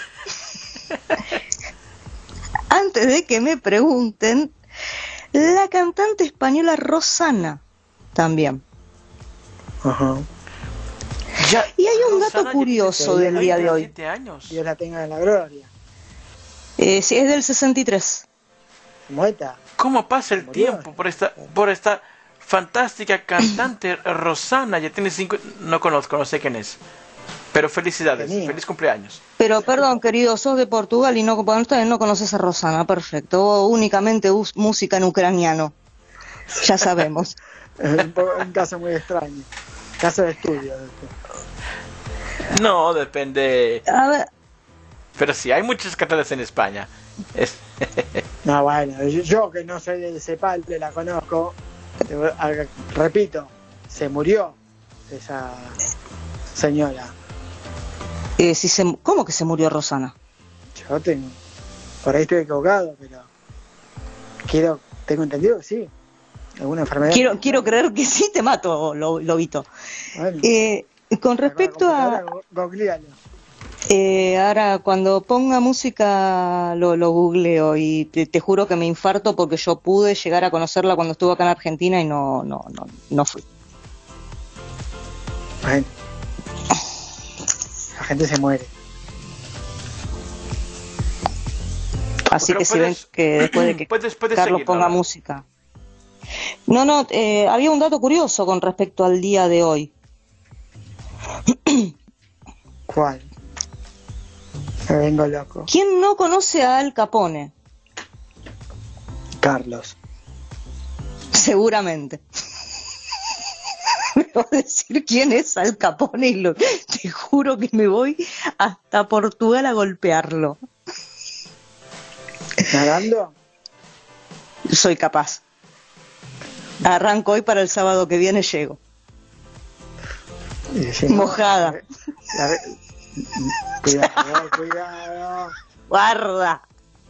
Antes de que me pregunten, la cantante española Rosana también. Ajá. Ya, y hay un dato curioso del día de hoy. Años. Dios la tenga en la gloria. Eh, sí, es del sesenta y tres. Muerta. ¿Cómo pasa el tiempo por esta, por esta fantástica cantante Rosana, ya tiene cinco... No conozco, no sé quién es. Pero felicidades, Genial. feliz cumpleaños. Pero perdón, querido, sos de Portugal y no, bueno, ustedes no conoces a Rosana, perfecto. Vos únicamente us- música en ucraniano. Ya sabemos. Es un, poco- un caso muy extraño. Caso de estudio. No, depende. A ver, Pero sí, hay muchos cantantes en España. Es... No, bueno, yo, yo que no soy de Cepal, la conozco. eh, a- Repito, se murió esa señora. eh, si se, ¿cómo que se murió Rosana? Yo tengo. Por ahí estoy equivocado, pero. Quiero. Tengo entendido que sí. ¿Alguna enfermedad? Quiero, quiero creer que sí, te mato, lo, Lobito. Bueno, Eh, con respecto a... go- googlealo. Eh, ahora, cuando ponga música, lo, lo googleo y te, te juro que me infarto porque yo pude llegar a conocerla cuando estuve acá en Argentina y no, no, no, no fui. Bueno. La gente se muere. Así Pero que si ven puedes- que después de que puedes- puedes Carlos seguir, ponga Laura. música. No, no, eh, había un dato curioso con respecto al día de hoy. ¿Cuál? Me vengo loco. ¿Quién no conoce a Al Capone? Carlos. Seguramente. Me va a decir quién es Al Capone y lo, te juro que me voy hasta Portugal a golpearlo. ¿Nadando? Soy capaz. Arranco hoy, para el sábado que viene llego. Y decimos, Mojada. la re- Cuidado, cuidado. Guarda.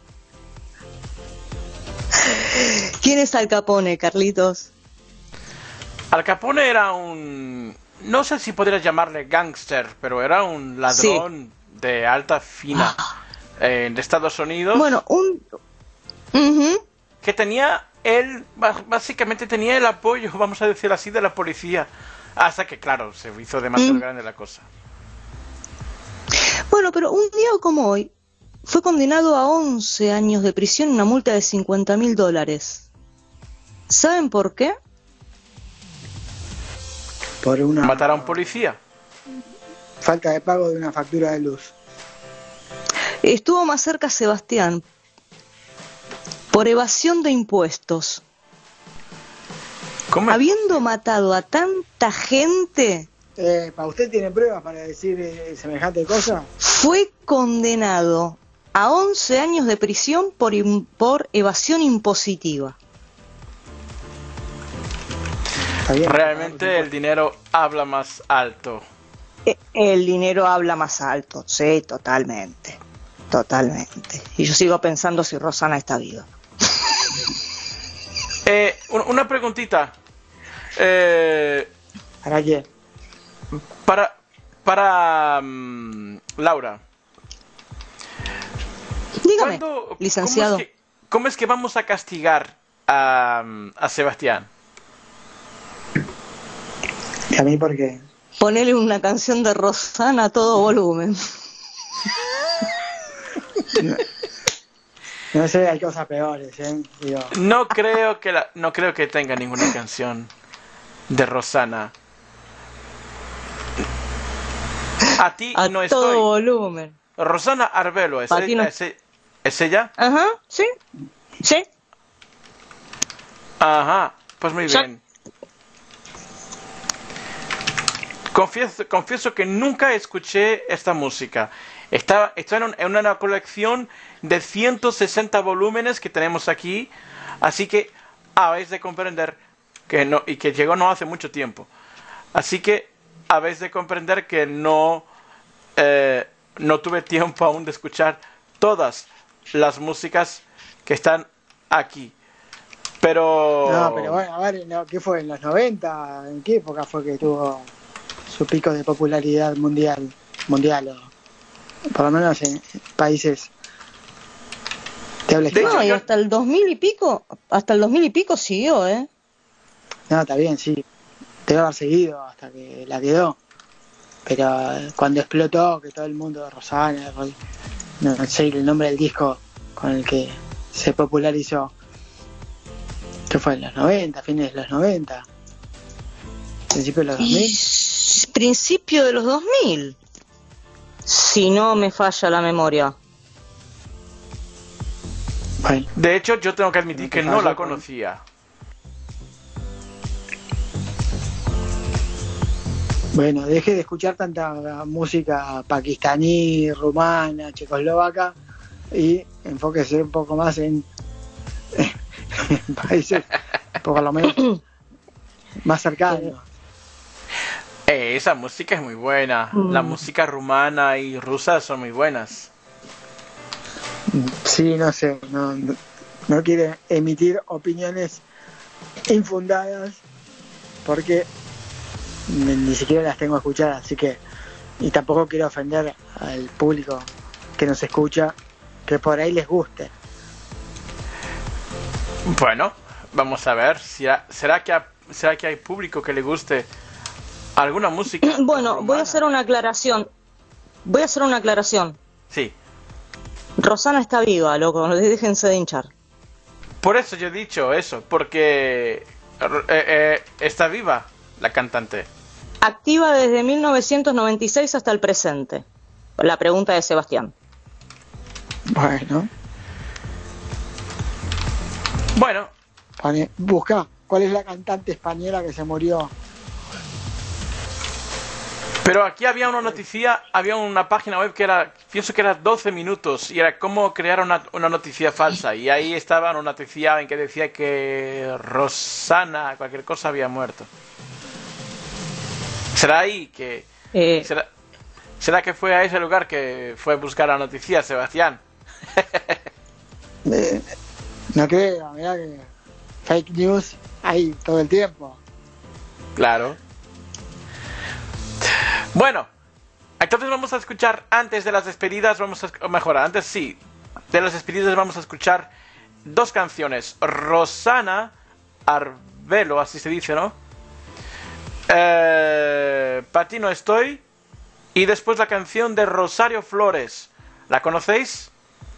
¿Quién es Al Capone, Carlitos? Al Capone era un... No sé si podrías llamarle gángster, pero era un ladrón de alta fina eh, de Estados Unidos. Bueno, un... Ujú. Que tenía él, ba- básicamente tenía el apoyo, vamos a decir así, de la policía. Hasta que, claro, se hizo demasiado Mm. grande la cosa. Bueno, pero un día como hoy fue condenado a once años de prisión y una multa de cincuenta mil dólares. ¿Saben por qué? Por una Matar a un policía. falta de pago de una factura de luz. Estuvo más cerca Sebastián por evasión de impuestos. ¿Cómo? Habiendo matado a tanta gente, Eh, ¿Para usted tiene pruebas para decir eh, semejante cosa? fue condenado a once años de prisión por, im- por evasión impositiva. Está bien, Realmente el dinero habla más alto. E- El dinero habla más alto, sí, totalmente, totalmente. Y yo sigo pensando si Rosana está viva. Eh, un- una preguntita. Eh, ¿Para quién? para para mm, Laura. Dígame, ¿Cuándo- licenciado. ¿cómo es, que, cómo es que vamos a castigar a, a Sebastián? ¿Y a mí por qué? Ponele una canción de Rosana a todo volumen. No sé, hay cosas peores, ¿eh? Digo, No creo que la, no creo que tenga ninguna canción de Rosana. A ti A no todo estoy. volumen. Rosana Arbelo, ¿es, A ti no- ella, ¿es, ¿es ella? Ajá, sí, sí. Ajá, pues muy Sí. bien. Confieso, confieso que nunca escuché esta música. Está, está en, un- en una colección de ciento sesenta volúmenes que tenemos aquí, así que habéis de comprender que no, y que llegó no hace mucho tiempo. Así que habéis de comprender que no, eh, no tuve tiempo aún de escuchar todas las músicas que están aquí. Pero... no, pero bueno, a ver, no, ¿qué fue? ¿En los noventa? ¿En qué época fue que tuvo su pico de popularidad mundial? Mundial, o por lo menos en países de habla De hispana. No, y yo- hasta el dos mil y pico, hasta el dos mil y pico siguió, ¿eh? No, está bien, sí. Debe haber seguido hasta que la quedó. Pero eh, cuando explotó, que todo el mundo, Rosana, Ro- no, no sé el nombre del disco con el que se popularizó. ¿Qué fue? ¿En los noventa? ¿Fines de los noventa? ¿Principio de los dos mil? Y... Principio de los dos mil. Si no me falla la memoria. Bueno. De hecho, yo tengo que admitir que no la conocía. Bueno, deje de escuchar tanta música pakistaní, rumana, checoslovaca y enfóquese un poco más en, en países por lo menos más cercanos. Eh, esa música es muy buena. Mm. La música rumana y rusa son muy buenas. Sí, no sé, no, no, no quiero emitir opiniones infundadas porque ni, ni siquiera las tengo escuchadas, así que, y tampoco quiero ofender al público que nos escucha, que por ahí les guste. Bueno, vamos a ver, si ha, ¿será que ha, será que hay público que le guste alguna música? Bueno, rumana? voy a hacer una aclaración. Voy a hacer una aclaración. Sí. Rosana está viva, loco, déjense de hinchar. Por eso yo he dicho eso, porque eh, eh, está viva la cantante. Activa desde mil novecientos noventa y seis hasta el presente. La pregunta de Sebastián. Bueno. Bueno. Busca, ¿cuál es la cantante española que se murió? Pero aquí había una noticia, había una página web que era, pienso que era doce minutos, y era cómo crear una, una noticia falsa. Y ahí estaba una noticia en que decía que Rosana, cualquier cosa, había muerto. ¿Será ahí que... Eh. ¿será, ¿Será que fue a ese lugar que fue a buscar la noticia, Sebastián? eh, no creo, mirá que fake news hay todo el tiempo. Claro. Bueno, entonces vamos a escuchar, antes de las despedidas, vamos a, o mejor, antes sí, de las despedidas vamos a escuchar dos canciones. Rosana Arvelo, así se dice, ¿no? Eh, Pa' ti no estoy. Y después la canción de Rosario Flores. ¿La conocéis?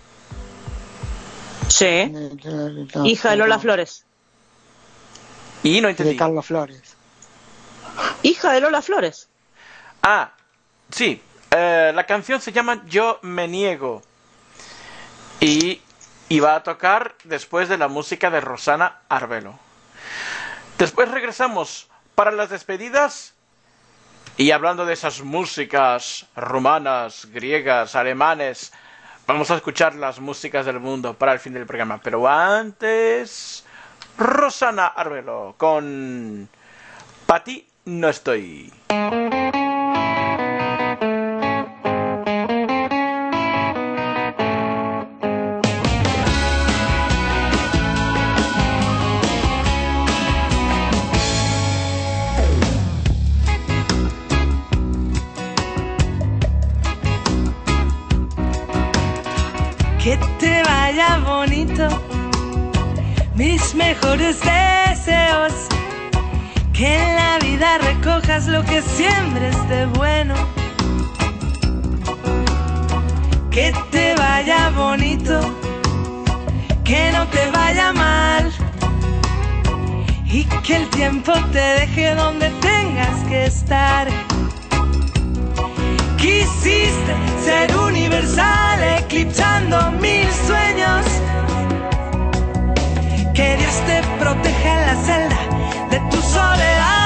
Sí. Hija de Lola Flores. Y no entendí. De Carlos Flores. Hija de Lola Flores. Ah, sí. Eh, la canción se llama Yo me niego. Y, y va a tocar después de la música de Rosana Arvelo. Después regresamos para las despedidas. Y hablando de esas músicas rumanas, griegas, alemanes, vamos a escuchar las músicas del mundo para el fin del programa. Pero antes, Rosana Arvelo con Pa' ti no estoy. Que te vaya bonito, mis mejores deseos, que en la vida recojas lo que siembres de bueno. Que te vaya bonito, que no te vaya mal, y que el tiempo te deje donde tengas que estar. Quisiste ser universal, eclipsando mil sueños. Que Dios te proteja en la celda de tu soledad.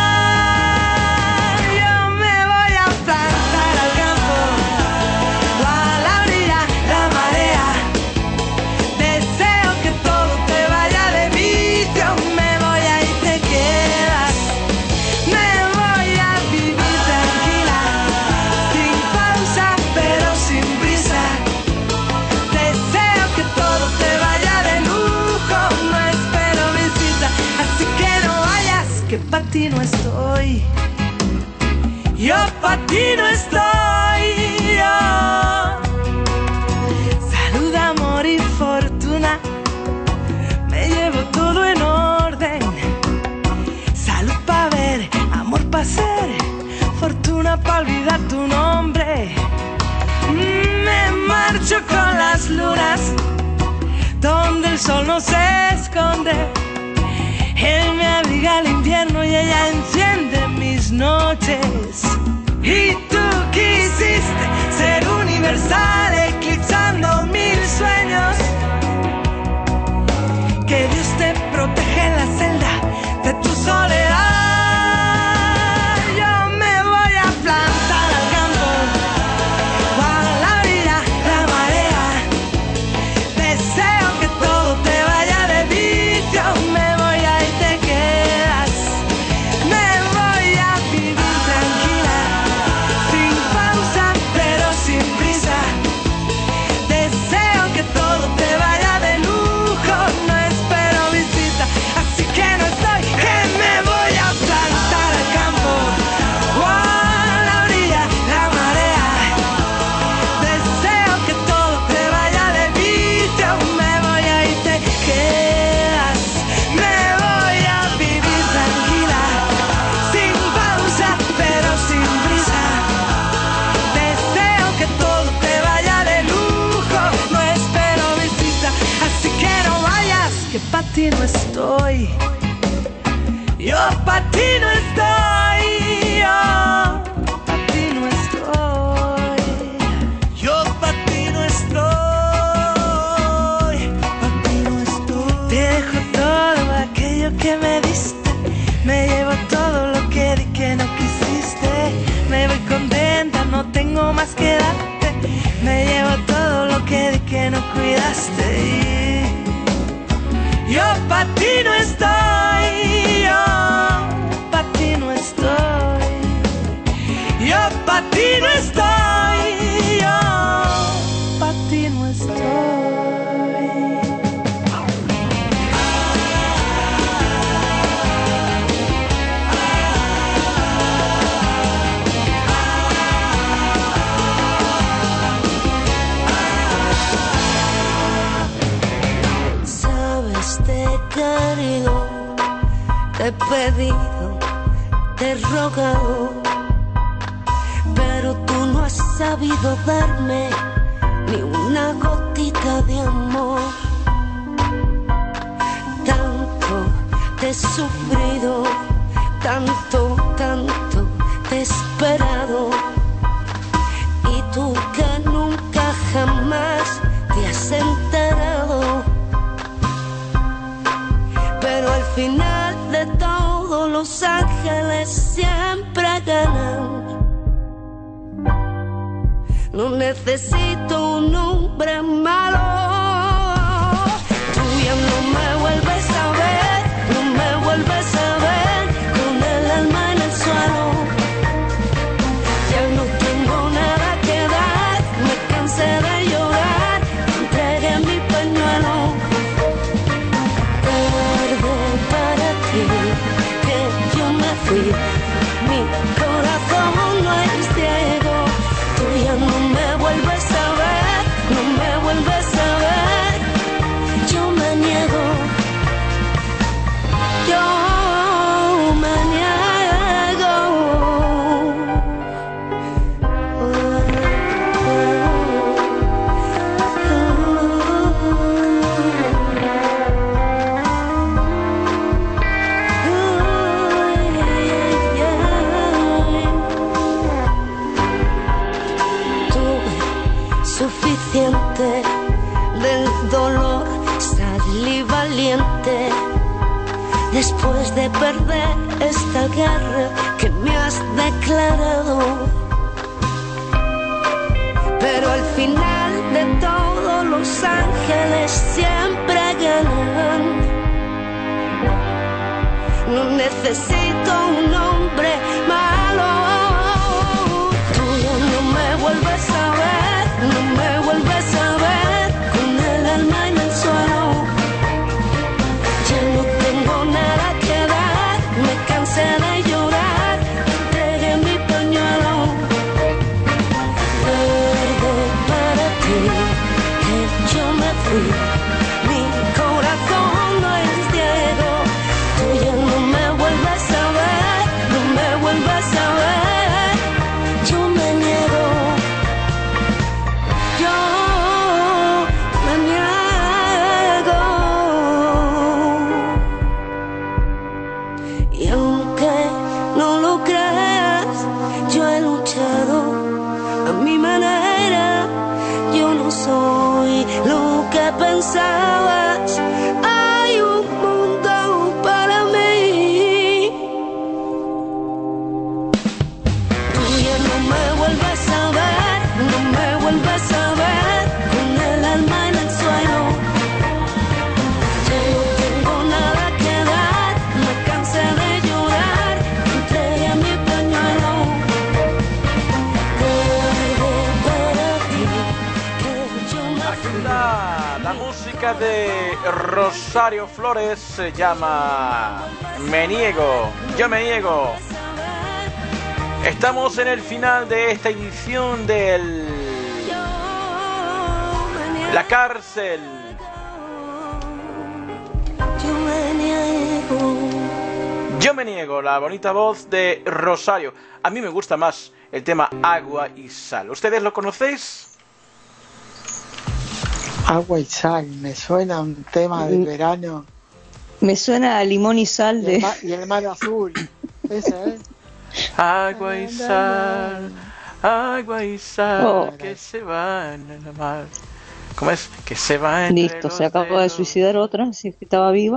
Yo me voy a plantar al campo, o a la orilla, la marea. Deseo que todo te vaya de vicio. Me voy a ir, te quedas. Me voy a vivir tranquila, sin pausa pero sin prisa. Deseo que todo te vaya de lujo, no espero visita, así que no vayas, que pa' ti no estoy. Yo pa' ti no estoy. Yo. Salud, amor y fortuna, me llevo todo en orden. Salud pa' ver, amor pa' ser, fortuna pa' olvidar tu nombre. Me marcho con las lunas, donde el sol no se esconde, Él me abriga el invierno y ella enciende mis noches. Y tú quisiste ser universal, eclipsando mil sueños. Que Dios te proteja en la celda de tu soledad. Yo me voy a plantar al campo, a la orilla, la marea. Deseo que todo te vaya de vicio. Me voy a y te quedas. Me voy a vivir tranquila, sin pausa pero sin prisa. Deseo que todo te vaya de lujo. No espero visita, así que no estoy, que me voy a plantar al campo o a la orilla, la marea. Deseo que todo te vaya de vicio. Me voy a y te quedas. Me voy a vivir tranquila, sin pausa pero sin prisa. Deseo que todo te vaya de lujo. No espero visita, así que no vayas, que pa' ti no estoy. Yo pa' ti no estoy. Yo pa' ti no estoy. Yo pa' ti no estoy. Pa' ti no estoy. Te dejo todo aquello que me diste. Me llevo todo lo que di que no quisiste. Me voy contenta, no tengo más que darte. Me llevo todo lo que di que no cuidaste. Y yo pa' ti no estoy. Yo pa' ti no estoy. Yo pa' ti no estoy. Yo pa' ti no estoy. Sabes, te he querido, te he pedido, te he rogado, pero tú no has sabido darme ni una gotita de amor. Tanto te he sufrido, tanto, tanto te he esperado, y tú que nunca jamás te has enterado. Pero al final de todo los ángeles siempre ganan. No necesito un hombre malo. Tú ya no me vuelves a ver, no me vuelves a ver con el alma en el suelo. Ya no tengo nada que dar, me cansé de llorar, entregué mi pañuelo. Para ti, que yo me fui, mi corazón no es ciego. Tú ya no me vuelves a ver, no me vuelves a ver. Yo me niego, yo me niego. Suficiente del dolor, salí valiente después de perder esta guerra que me has declarado. Pero al final de todo los ángeles siempre ganan. No necesito un hombre malo. Tú ya no me vuelves a ver, no me vuelves a ver con el alma en el suelo. Ya no tengo nada que dar, me cansé de llorar, entregué mi pañuelo. Verde para ti, que yo me fui, mi corazón no es ciego. Tú ya no me vuelves a mí lo que pensabas. Hay un mundo para mí. Tú ya no me vuelves a ver, no me vuelves a ver con el alma en el suelo. Ya no tengo nada que dar, me cansé de llorar, entregué a mi pañuelo. Aquí está la música de Rosario Flores, se llama Me Niego, yo me niego. Estamos en el final de esta edición del La Cárcel. Yo me niego, la bonita voz de Rosario. A mí me gusta más el tema Agua y Sal. ¿Ustedes lo conocéis? Agua y Sal, me suena un tema del verano. Me suena a Limón y Sal Y de... el, ma- y el mar azul. Ese es. Agua y sal, agua y sal, Oh. que se van en la mar. ¿Cómo es? Que se va entre Listo, los se acaba de dedos. suicidar otra, si es que estaba viva.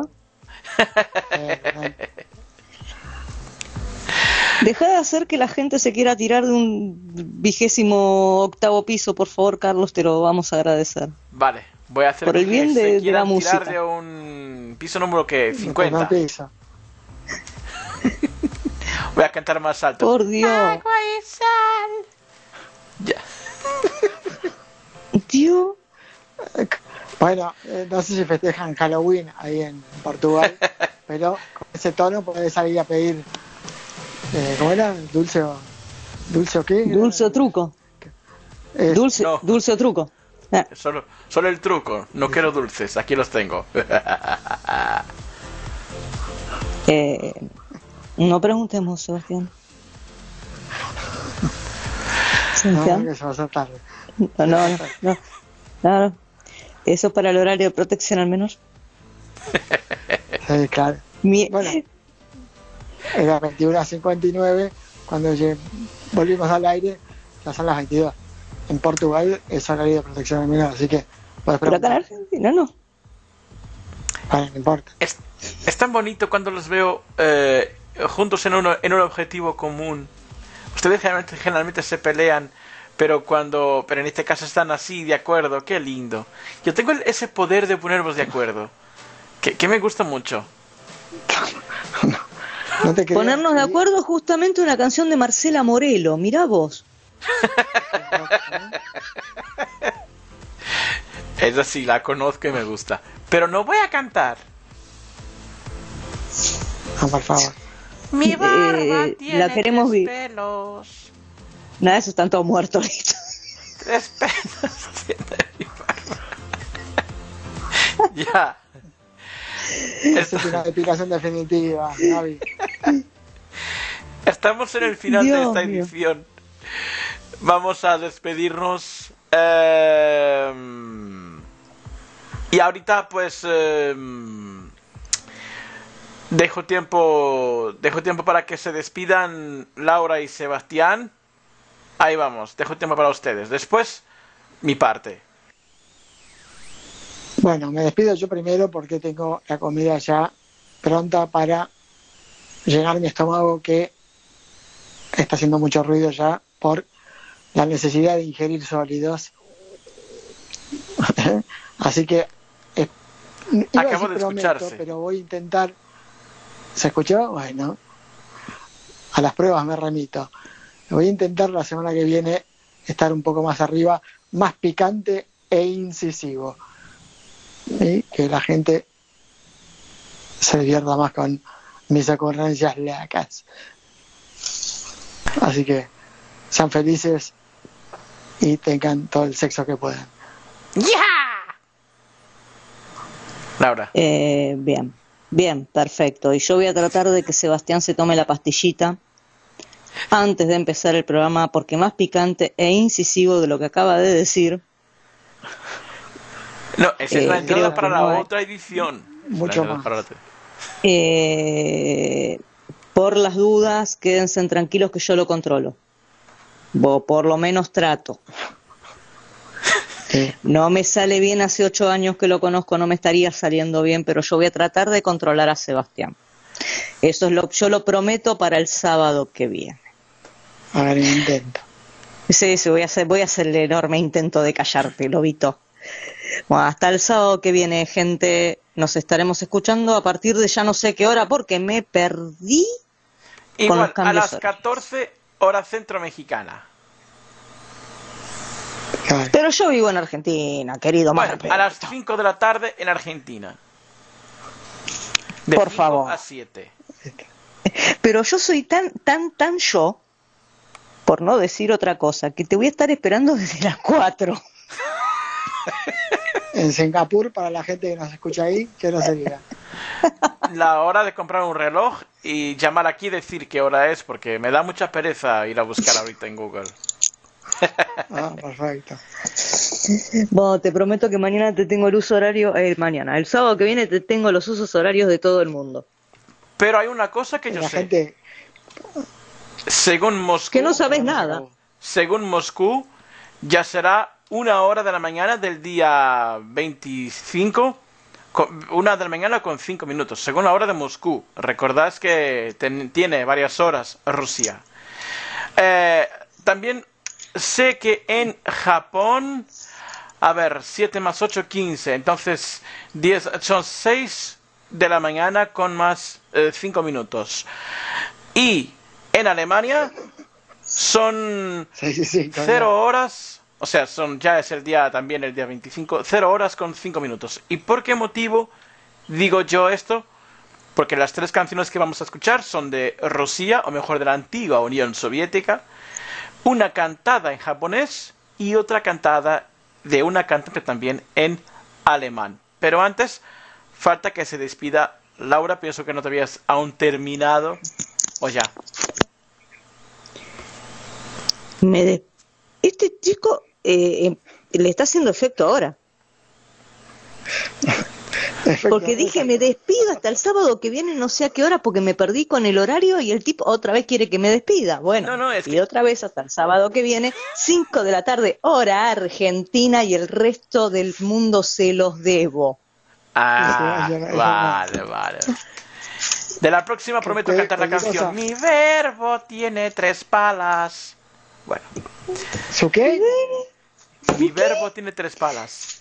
Deja de hacer que la gente se quiera tirar de un vigésimo octavo piso, por favor, Carlos, te lo vamos a agradecer. Vale, voy a hacer Por el que bien se de- de quieran la tirar música. de un piso número que cincuenta. No pisa. Voy a cantar más alto. Por Dios. Agua y sal. Ya. Tío. Bueno, eh, no sé si festejan Halloween ahí en Portugal, pero con ese tono podés salir a pedir, eh, ¿cómo era? ¿Dulce o, dulce o qué? Dulce o truco. Es- Dulce, No. dulce o truco. Ah, Solo, solo el truco. No quiero dulces. Aquí los tengo. eh, no preguntemos, Sebastián. No, Sebastián. que se va a hacer tarde. No, no, no, no. Claro. Eso para el horario de protección al menor. Sí, claro. Mi- Bueno, era veintiuna cincuenta y nueve, cuando lleg- volvimos al aire, ya son las veintidós. En Portugal es horario de protección al menor, así que podés Pero acá en preguntar. Argentina no. Vale, no importa. Es, es tan bonito cuando los veo eh, juntos en, uno, en un objetivo común. Ustedes generalmente, generalmente se pelean, pero cuando pero en este caso están así, de acuerdo. Qué lindo. Yo tengo el- ese poder de ponernos de acuerdo, que, que me gusta mucho. No te creas, Ponernos de sí. acuerdo justamente una canción de Marcela Morelo. Mirá vos. Esa sí, la conozco y me gusta. Pero no voy a cantar. No, por favor. Mi barba Eh, tiene la queremos tres vi- pelos. Nada, eso están todos muertos. Listo. Tres pelos tiene mi barba. Ya. Esa es una depilación definitiva, Gaby. Estamos en el final de Dios esta mío. edición. Vamos a despedirnos. eh, y ahorita pues eh, dejo tiempo dejo tiempo para que se despidan Laura y Sebastián. Ahí vamos, dejo tiempo para ustedes. Después mi parte. Bueno, me despido yo primero porque tengo la comida ya pronta para llenar mi estómago, que está haciendo mucho ruido ya por la necesidad de ingerir sólidos. Así que eh, iba a Acabo decir de prometo, escucharse. pero voy a intentar. ¿Se escuchó? Bueno, a las pruebas me remito. Voy a intentar la semana que viene estar un poco más arriba, más picante e incisivo. ¿Sí? Que la gente se divierta más con mis ocurrencias locas. Así que sean felices y tengan todo el sexo que puedan. Laura. Eh, bien, bien, perfecto. Y yo voy a tratar de que Sebastián se tome la pastillita antes de empezar el programa, porque más picante e incisivo de lo que acaba de decir. No, esa es Eh, la entrada creo para que la no hay. otra edición. Mucho La entrada más. para la otra. Eh, por las dudas, quédense tranquilos que yo lo controlo. O por lo menos trato. Sí. No me sale bien, hace ocho años que lo conozco, no me estaría saliendo bien, pero yo voy a tratar de controlar a Sebastián. Eso es lo, yo lo prometo para el sábado que viene. A ver, intento. Sí, sí, voy a hacer, voy a hacer el enorme intento de callarte, Lobito. Bueno, hasta el sábado que viene, gente, nos estaremos escuchando a partir de ya no sé qué hora, porque me perdí Igual, con los cambios a las horarios. catorce hora centro mexicana. Pero yo vivo en Argentina, querido Bueno, Marpe. a las cinco de la tarde en Argentina. De Por cinco favor. a siete. Pero yo soy tan, tan, tan yo, por no decir otra cosa, que te voy a estar esperando desde las cuatro. En Singapur, para la gente que nos escucha ahí, que no se diga. La hora de comprar un reloj y llamar aquí y decir qué hora es, porque me da mucha pereza ir a buscar ahorita en Google. Ah, perfecto. Bueno, te prometo que mañana te tengo el uso horario, eh, mañana, el sábado que viene te tengo los usos horarios de todo el mundo. Pero hay una cosa que yo La sé. gente, Según Moscú, Que no sabes nada. según Moscú, ya será una hora de la mañana del día veinticinco, con- una de la mañana con cinco minutos, según la hora de Moscú. Recordad que ten- tiene varias horas Rusia. Eh, también sé que en Japón, a ver, siete más ocho, quince, entonces diez, son seis de la mañana con más eh, cinco minutos. Y en Alemania son sí, sí, sí, coño. cero horas, o sea, son ya es el día también el día veinticinco, cero horas con cinco minutos. ¿Y por qué motivo digo yo esto? Porque las tres canciones que vamos a escuchar son de Rusia, o mejor de la antigua Unión Soviética, una cantada en japonés y otra cantada de una cantante también en alemán. Pero antes, falta que se despida Laura, pienso que no te habías aún terminado, o ya. Me de- Este chico eh, eh, le está haciendo efecto ahora. Porque dije, me despido hasta el sábado que viene, no sé a qué hora, porque me perdí con el horario y el tipo otra vez quiere que me despida. Bueno, No, no, es y que- otra vez hasta el sábado que viene, cinco de la tarde, hora Argentina, y el resto del mundo se los debo. Ah, Eso- eso- eso vale, vale. De la próxima prometo ¿Qué- cantar la qué cosa? canción. Mi verbo tiene tres palas. Bueno, ¿Su qué? mi verbo tiene tres palas.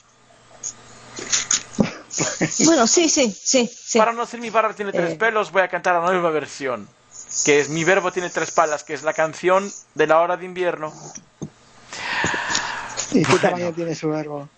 Bueno, sí, sí, sí, sí. Para no decir mi barba tiene tres Eh. pelos, voy a cantar la nueva versión. Que es Mi verbo tiene tres palas, que es la canción de la hora de invierno. ¿Y qué Bueno. tamaño tiene su verbo?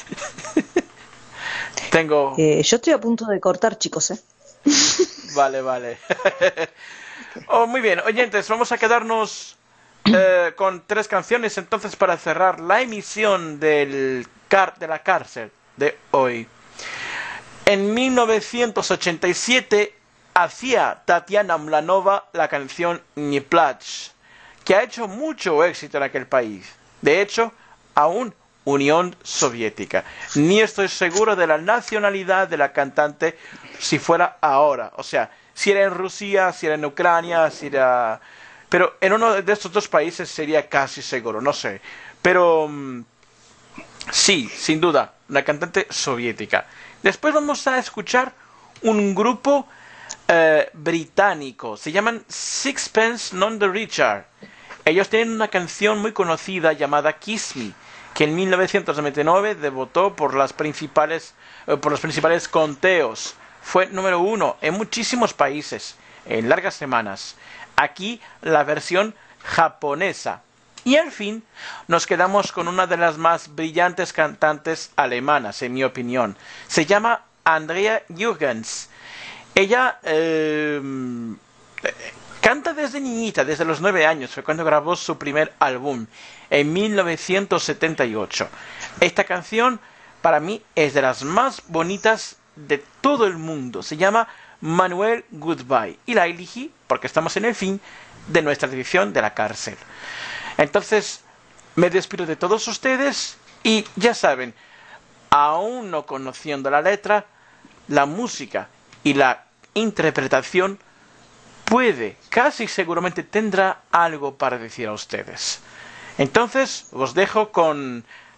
Tengo... Eh, yo estoy a punto de cortar, chicos, ¿eh? Vale, vale. Oh, muy bien, oyentes, vamos a quedarnos eh, con tres canciones entonces para cerrar la emisión del car de la cárcel de hoy. En mil novecientos ochenta y siete hacía Tatiana Mlanova la canción Ni plach, que ha hecho mucho éxito en aquel país. De hecho, aún Unión Soviética. Ni estoy seguro de la nacionalidad de la cantante si fuera ahora. O sea, si era en Rusia, si era en Ucrania, si era... Pero en uno de estos dos países sería casi seguro, no sé. Pero mm, sí, sin duda, una cantante soviética. Después vamos a escuchar un grupo eh, británico. Se llaman Sixpence None the Richer. Ellos tienen una canción muy conocida llamada Kiss Me, que en mil novecientos noventa y nueve debutó por las principales eh, por los principales conteos. Fue número uno en muchísimos países en largas semanas. Aquí la versión japonesa. Y al fin nos quedamos con una de las más brillantes cantantes alemanas, en mi opinión. Se llama Andrea Jürgens. Ella eh, canta desde niñita, desde los nueve años, fue cuando grabó su primer álbum, en mil novecientos setenta y ocho. Esta canción, para mí, es de las más bonitas de todo el mundo. Se llama Manuel Goodbye. Y la elegí porque estamos en el fin de nuestra edición de la cárcel. Entonces, me despido de todos ustedes y ya saben, aún no conociendo la letra, la música y la interpretación puede, casi seguramente tendrá algo para decir a ustedes. Entonces, os dejo con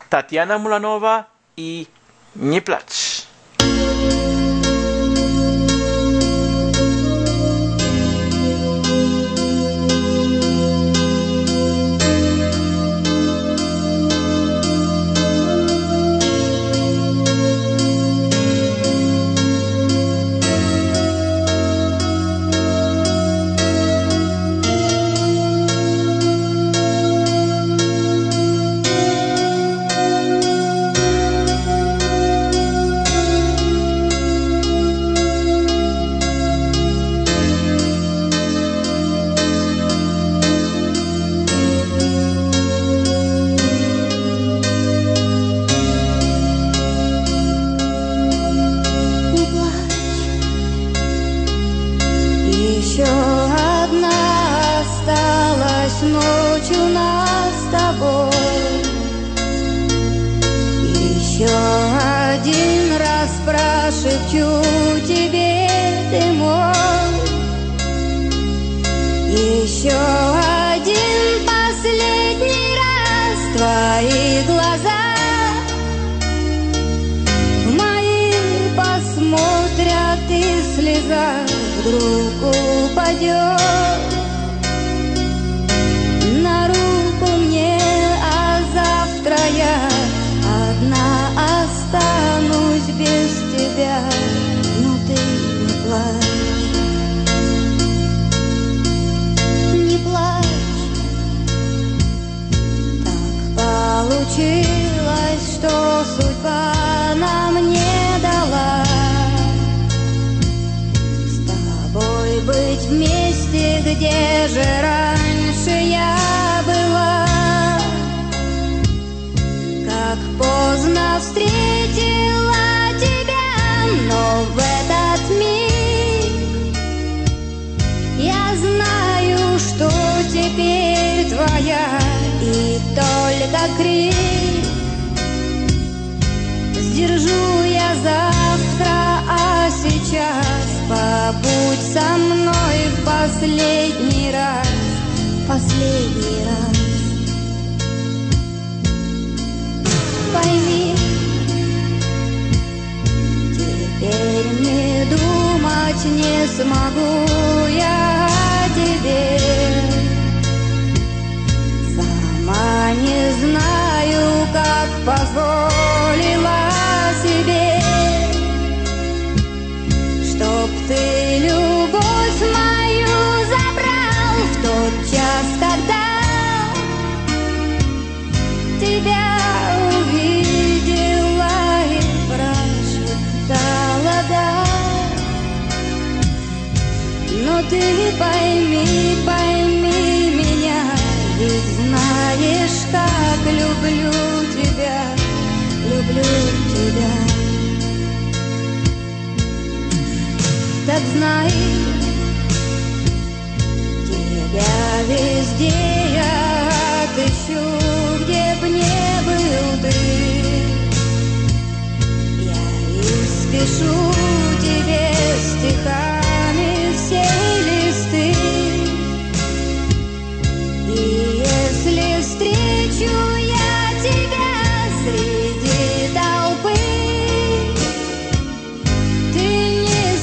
Tatiana Mulanova и «Не плачь».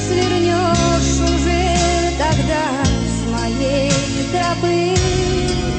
Тропы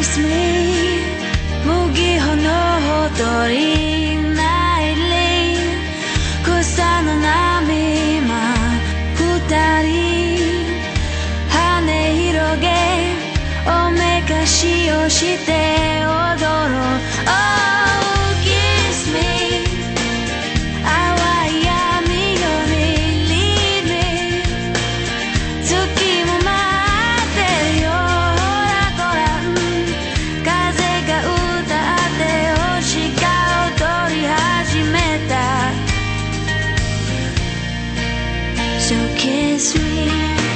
kiss me 麦穂のほとりないり草の波今二人羽広げおめかしをして踊ろう Oh kiss me 淡い闇夜に Lead me 月も待ってるよほらほら、うん、風が歌って星が踊り始めた So kiss me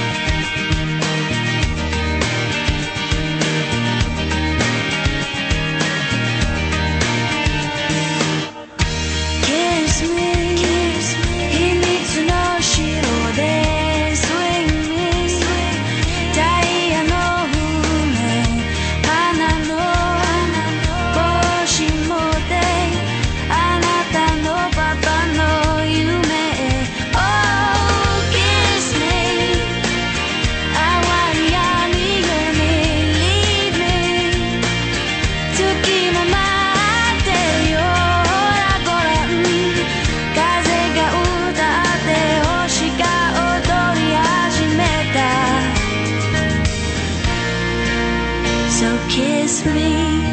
So kiss me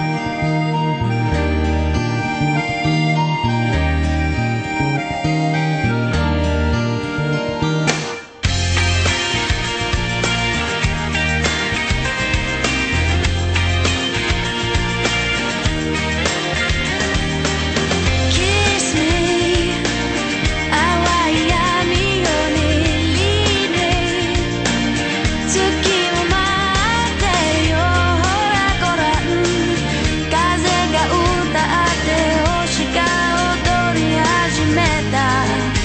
Kiss me 淡い闇夜に Lead me 月を待ってるよほらほら、うん、風が歌って星が踊り始めた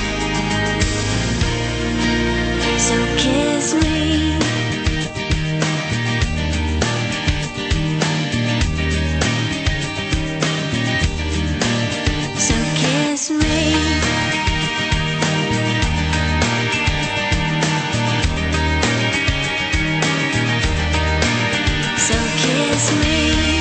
So kiss me So kiss me So kiss me